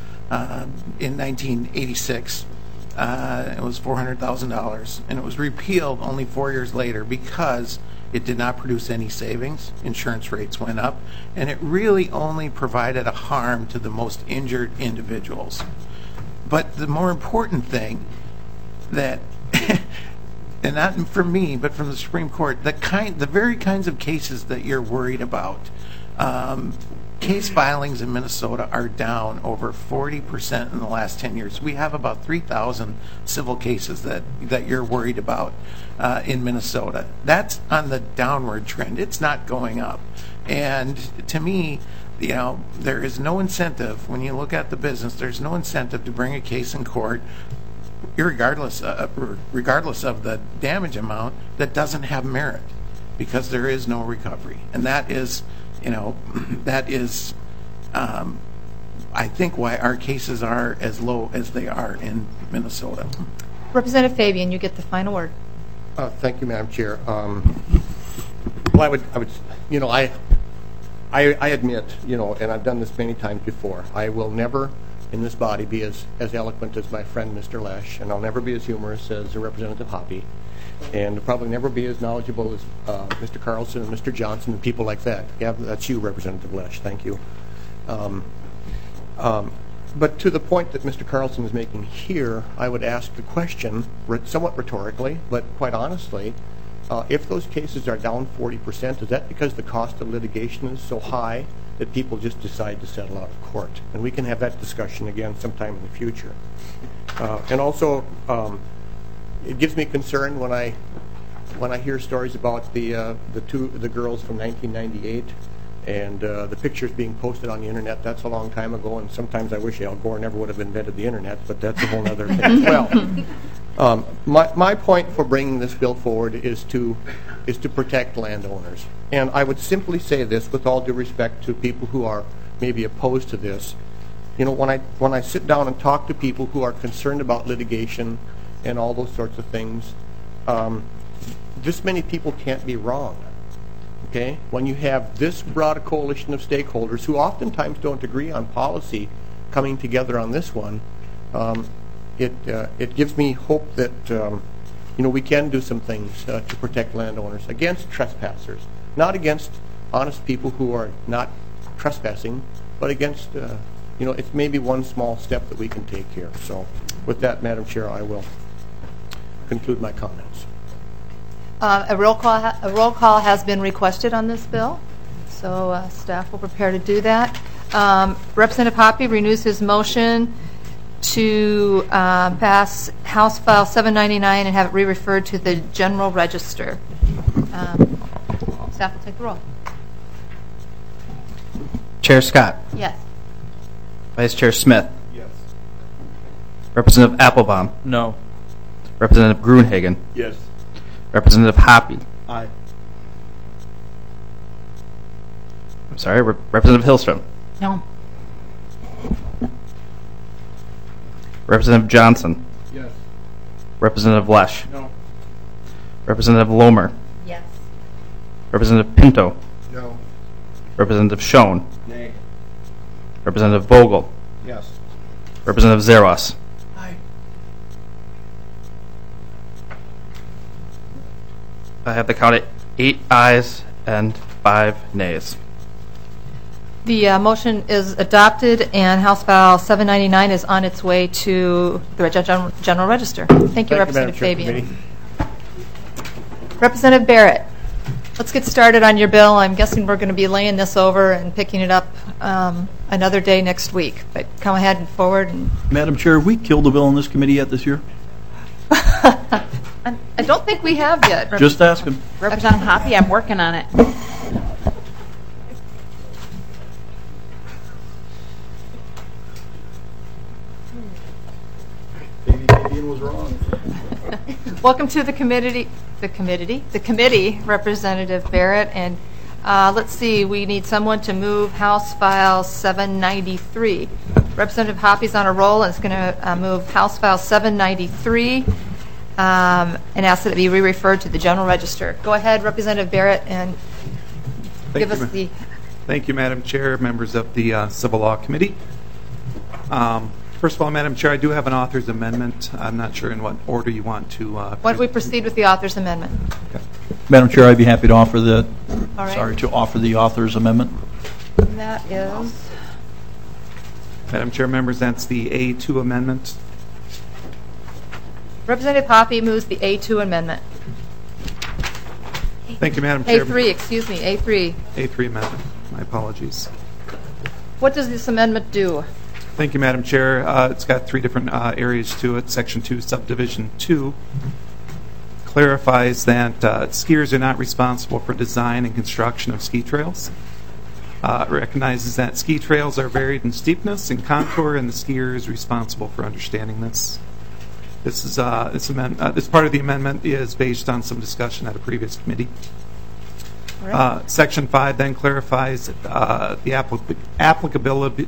1986. It was $400,000, and it was repealed only 4 years later because it did not produce any savings. Insurance rates went up, and it really only provided a harm to the most injured individuals. But the more important thing that, and not from me, but from the Supreme Court, the very kinds of cases that you're worried about, case filings in Minnesota are down over 40% in the last 10 years. We have about 3,000 civil cases that you're worried about in Minnesota. That's on the downward trend. It's not going up. And to me, there is no incentive, when you look at the business, there's no incentive to bring a case in court, regardless of the damage amount, that doesn't have merit, because there is no recovery. And that is, I think, why our cases are as low as they are in Minnesota. Representative Fabian, you get the final word. Thank you, Madam Chair. I admit, and I've done this many times before, I will never in this body be as eloquent as my friend Mr. Lesh, and I'll never be as humorous as Representative Hoppe, and probably never be as knowledgeable as Mr. Carlson and Mr. Johnson and people like that. Yeah, that's you, Representative Lesh. Thank you. But to the point that Mr. Carlson is making here, I would ask the question, somewhat rhetorically, but quite honestly, if those cases are down 40%, is that because the cost of litigation is so high that people just decide to settle out of court? And we can have that discussion again sometime in the future. And also, it gives me concern when I hear stories about the girls from 1998 and the pictures being posted on the internet. That's a long time ago, and sometimes I wish Al Gore never would have invented the internet, but that's a whole other thing as well. My point for bringing this bill forward is to protect landowners. And I would simply say this with all due respect to people who are maybe opposed to this. When I sit down and talk to people who are concerned about litigation and all those sorts of things, this many people can't be wrong. Okay? When you have this broad a coalition of stakeholders who oftentimes don't agree on policy coming together on this one, it gives me hope that we can do some things to protect landowners against trespassers, not against honest people who are not trespassing, but against, it's maybe one small step that we can take here. So with that, Madam Chair, I will conclude my comments. A roll call has been requested on this bill, so staff will prepare to do that. Representative Hoppe renews his motion to pass House File 799 and have it re-referred to the General Register. Staff will take the roll. Chair Scott. Yes. Vice Chair Smith. Yes. Representative Applebaum. No. Representative Gruenhagen. Yes. Representative Hoppe. Aye. I'm sorry, Representative Hillstrom. No. Representative Johnson. Yes. Representative Lesh. No. Representative Lomer. Yes. Representative Pinto. No. Representative Schoen. Nay. Representative Vogel. Yes. Representative Zeros. Aye. I have the count at 8 ayes and 5 nays. The motion is adopted, and House File 799 is on its way to the General Register. Thank you, Representative Fabian. Representative Barrett, let's get started on your bill. I'm guessing we're going to be laying this over and picking it up another day next week. But come ahead and forward. Madam Chair, have we killed a bill in this committee yet this year? I don't think we have yet. Just asking. Representative Hoppe, I'm working on it. Was wrong. Welcome to the committee, Representative Barrett, and let's see, we need someone to move House File 793. Representative Hoppe's on a roll and is going to move House File 793 and ask that it be re-referred to the General Register. Go ahead, Representative Barrett, and give us the... Thank you, Madam Chair, members of the Civil Law Committee. First of all, Madam Chair, I do have an author's amendment. I'm not sure in what order you want to... Why don't we proceed with the author's amendment? Okay. Madam Chair, I'd be happy to offer the... All right. Sorry, to offer the author's amendment. And that is... Madam Chair, members, that's the A2 amendment. Representative Hoppe moves the A2 amendment. Thank you, Madam Chair. A3, excuse me, A3. A3 amendment. My apologies. What does this amendment do? Thank you, Madam Chair. It's got 3 different areas to it. Section 2, Subdivision 2 clarifies that skiers are not responsible for design and construction of ski trails. It recognizes that ski trails are varied in steepness and contour, and the skier is responsible for understanding this. This part of the amendment is based on some discussion at a previous committee. Right. Section 5 then clarifies the applicability.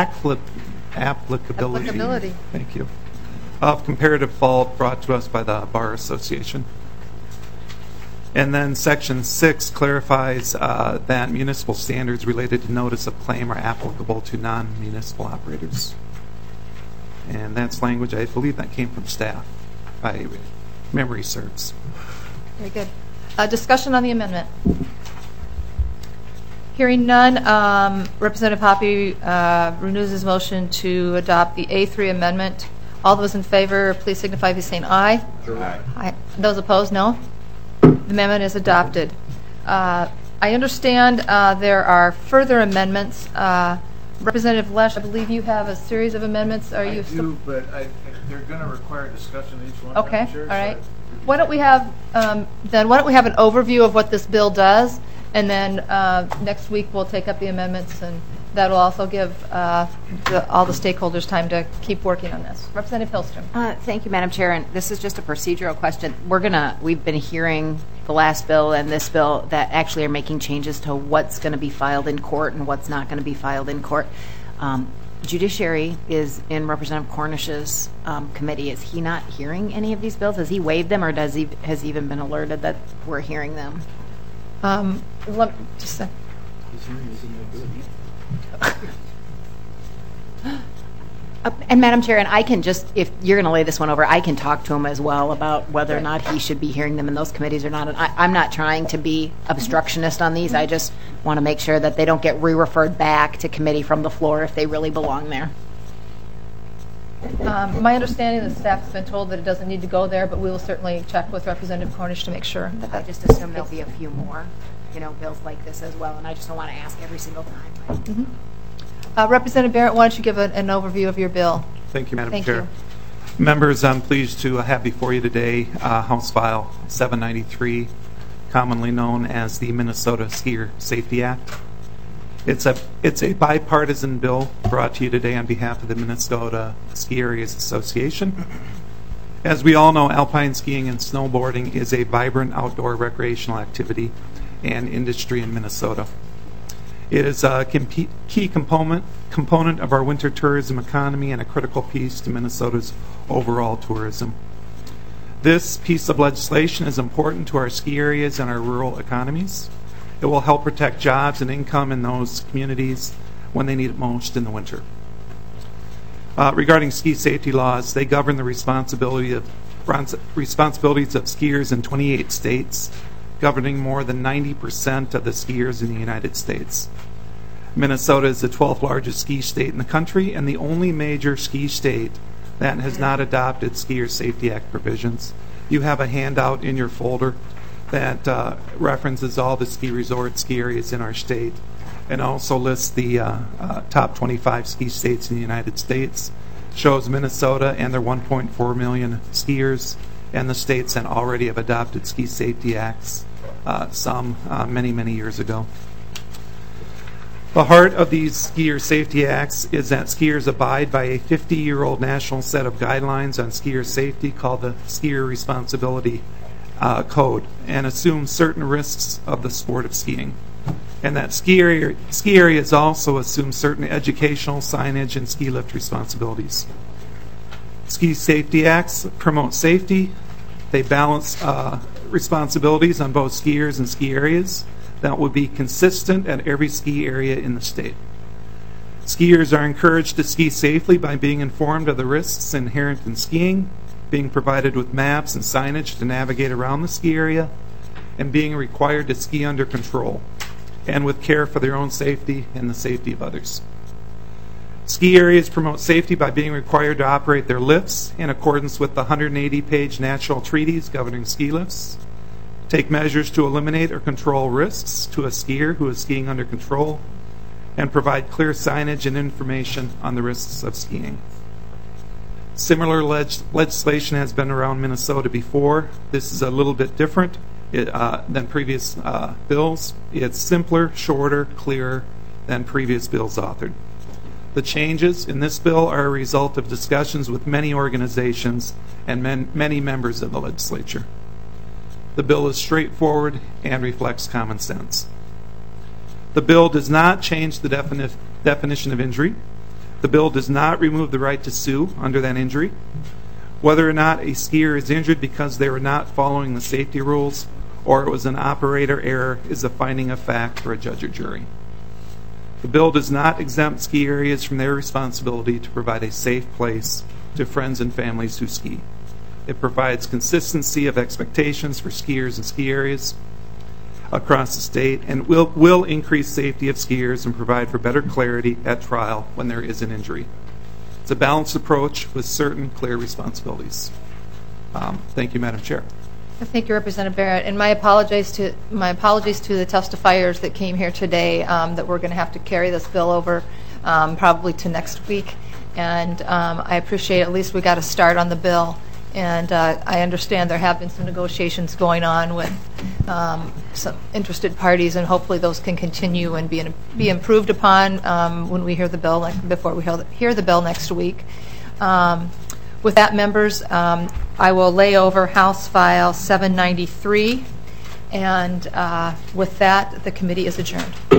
Thank you. Of comparative fault brought to us by the Bar Association. And then Section 6 clarifies that municipal standards related to notice of claim are applicable to non-municipal operators. And that's language, I believe, that came from staff by memory serves. Very good. Discussion on the amendment. Hearing none, Representative Hoppe renews his motion to adopt the A3 amendment. All those in favor, please signify by saying aye. Aye. Aye. Those opposed, no. The amendment is adopted. I understand there are further amendments. Representative Lesh, I believe you have a series of amendments. I do, but they're going to require discussion of each one. Okay, all right. Why don't we have an overview of what this bill does, and then next week we'll take up the amendments, and that'll also give all the stakeholders time to keep working on this. Representative Hillstrom. Thank you, Madam Chair. And this is just a procedural question. We've been hearing the last bill and this bill that actually are making changes to what's going to be filed in court and what's not going to be filed in court. Judiciary is in Representative Cornish's committee. Is he not hearing any of these bills? Has he waived them, or has he even been alerted that we're hearing them? Let me just And Madam Chair, and I can just, if you're going to lay this one over, I can talk to him as well about whether or not he should be hearing them in those committees or not. And I'm not trying to be obstructionist on these. I just want to make sure that they don't get re-referred back to committee from the floor if they really belong there. My understanding is the staff has been told that it doesn't need to go there, but we will certainly check with Representative Cornish to make sure. I just assume there'll be a few more, bills like this as well, and I just don't want to ask every single time. Right? Mm-hmm. Representative Barrett, why don't you give an overview of your bill? Thank you, Madam Thank Chair. You. Members, I'm pleased to have before you today House File 793, commonly known as the Minnesota Skier Safety Act. It's a bipartisan bill brought to you today on behalf of the Minnesota Ski Areas Association. As we all know, alpine skiing and snowboarding is a vibrant outdoor recreational activity and industry in Minnesota. It is a key component of our winter tourism economy and a critical piece to Minnesota's overall tourism. This piece of legislation is important to our ski areas and our rural economies. It will help protect jobs and income in those communities when they need it most in the winter. Regarding ski safety laws, they govern the responsibilities of skiers in 28 states, governing more than 90% of the skiers in the United States. Minnesota is the 12th largest ski state in the country and the only major ski state that has not adopted Skier Safety Act provisions. You have a handout in your folder that references all the ski resorts, ski areas in our state, and also lists the top 25 ski states in the United States. Shows Minnesota and their 1.4 million skiers and the states that already have adopted ski safety acts, some many, many years ago. The heart of these skier safety acts is that skiers abide by a 50-year-old national set of guidelines on skier safety called the Skier Responsibility Code and assume certain risks of the sport of skiing. And that ski areas also assume certain educational, signage, and ski lift responsibilities. Ski safety acts promote safety. They balance responsibilities on both skiers and ski areas that will be consistent at every ski area in the state. Skiers are encouraged to ski safely by being informed of the risks inherent in skiing, being provided with maps and signage to navigate around the ski area, and being required to ski under control and with care for their own safety and the safety of others. Ski areas promote safety by being required to operate their lifts in accordance with the 180-page national treaties governing ski lifts, take measures to eliminate or control risks to a skier who is skiing under control, and provide clear signage and information on the risks of skiing. Similar legislation has been around Minnesota before. This is a little bit different than previous bills. It's simpler, shorter, clearer than previous bills authored. The changes in this bill are a result of discussions with many organizations and many members of the legislature. The bill is straightforward and reflects common sense. The bill does not change the definition of injury. The bill does not remove the right to sue under that injury. Whether or not a skier is injured because they were not following the safety rules or it was an operator error is a finding of fact for a judge or jury. The bill does not exempt ski areas from their responsibility to provide a safe place to friends and families who ski. It provides consistency of expectations for skiers and ski areas across the state and will increase safety of skiers and provide for better clarity at trial when there is an injury. It's a balanced approach with certain clear responsibilities. Thank you, Madam Chair. Thank you, Representative Barrett, and my apologies to the testifiers that came here today. That we're going to have to carry this bill over probably to next week, and I appreciate at least we got a start on the bill. And I understand there have been some negotiations going on with some interested parties, and hopefully those can continue and be improved upon when we hear the bill, before we hear the bill next week. With that, members, I will lay over House File 793, and with that, the committee is adjourned.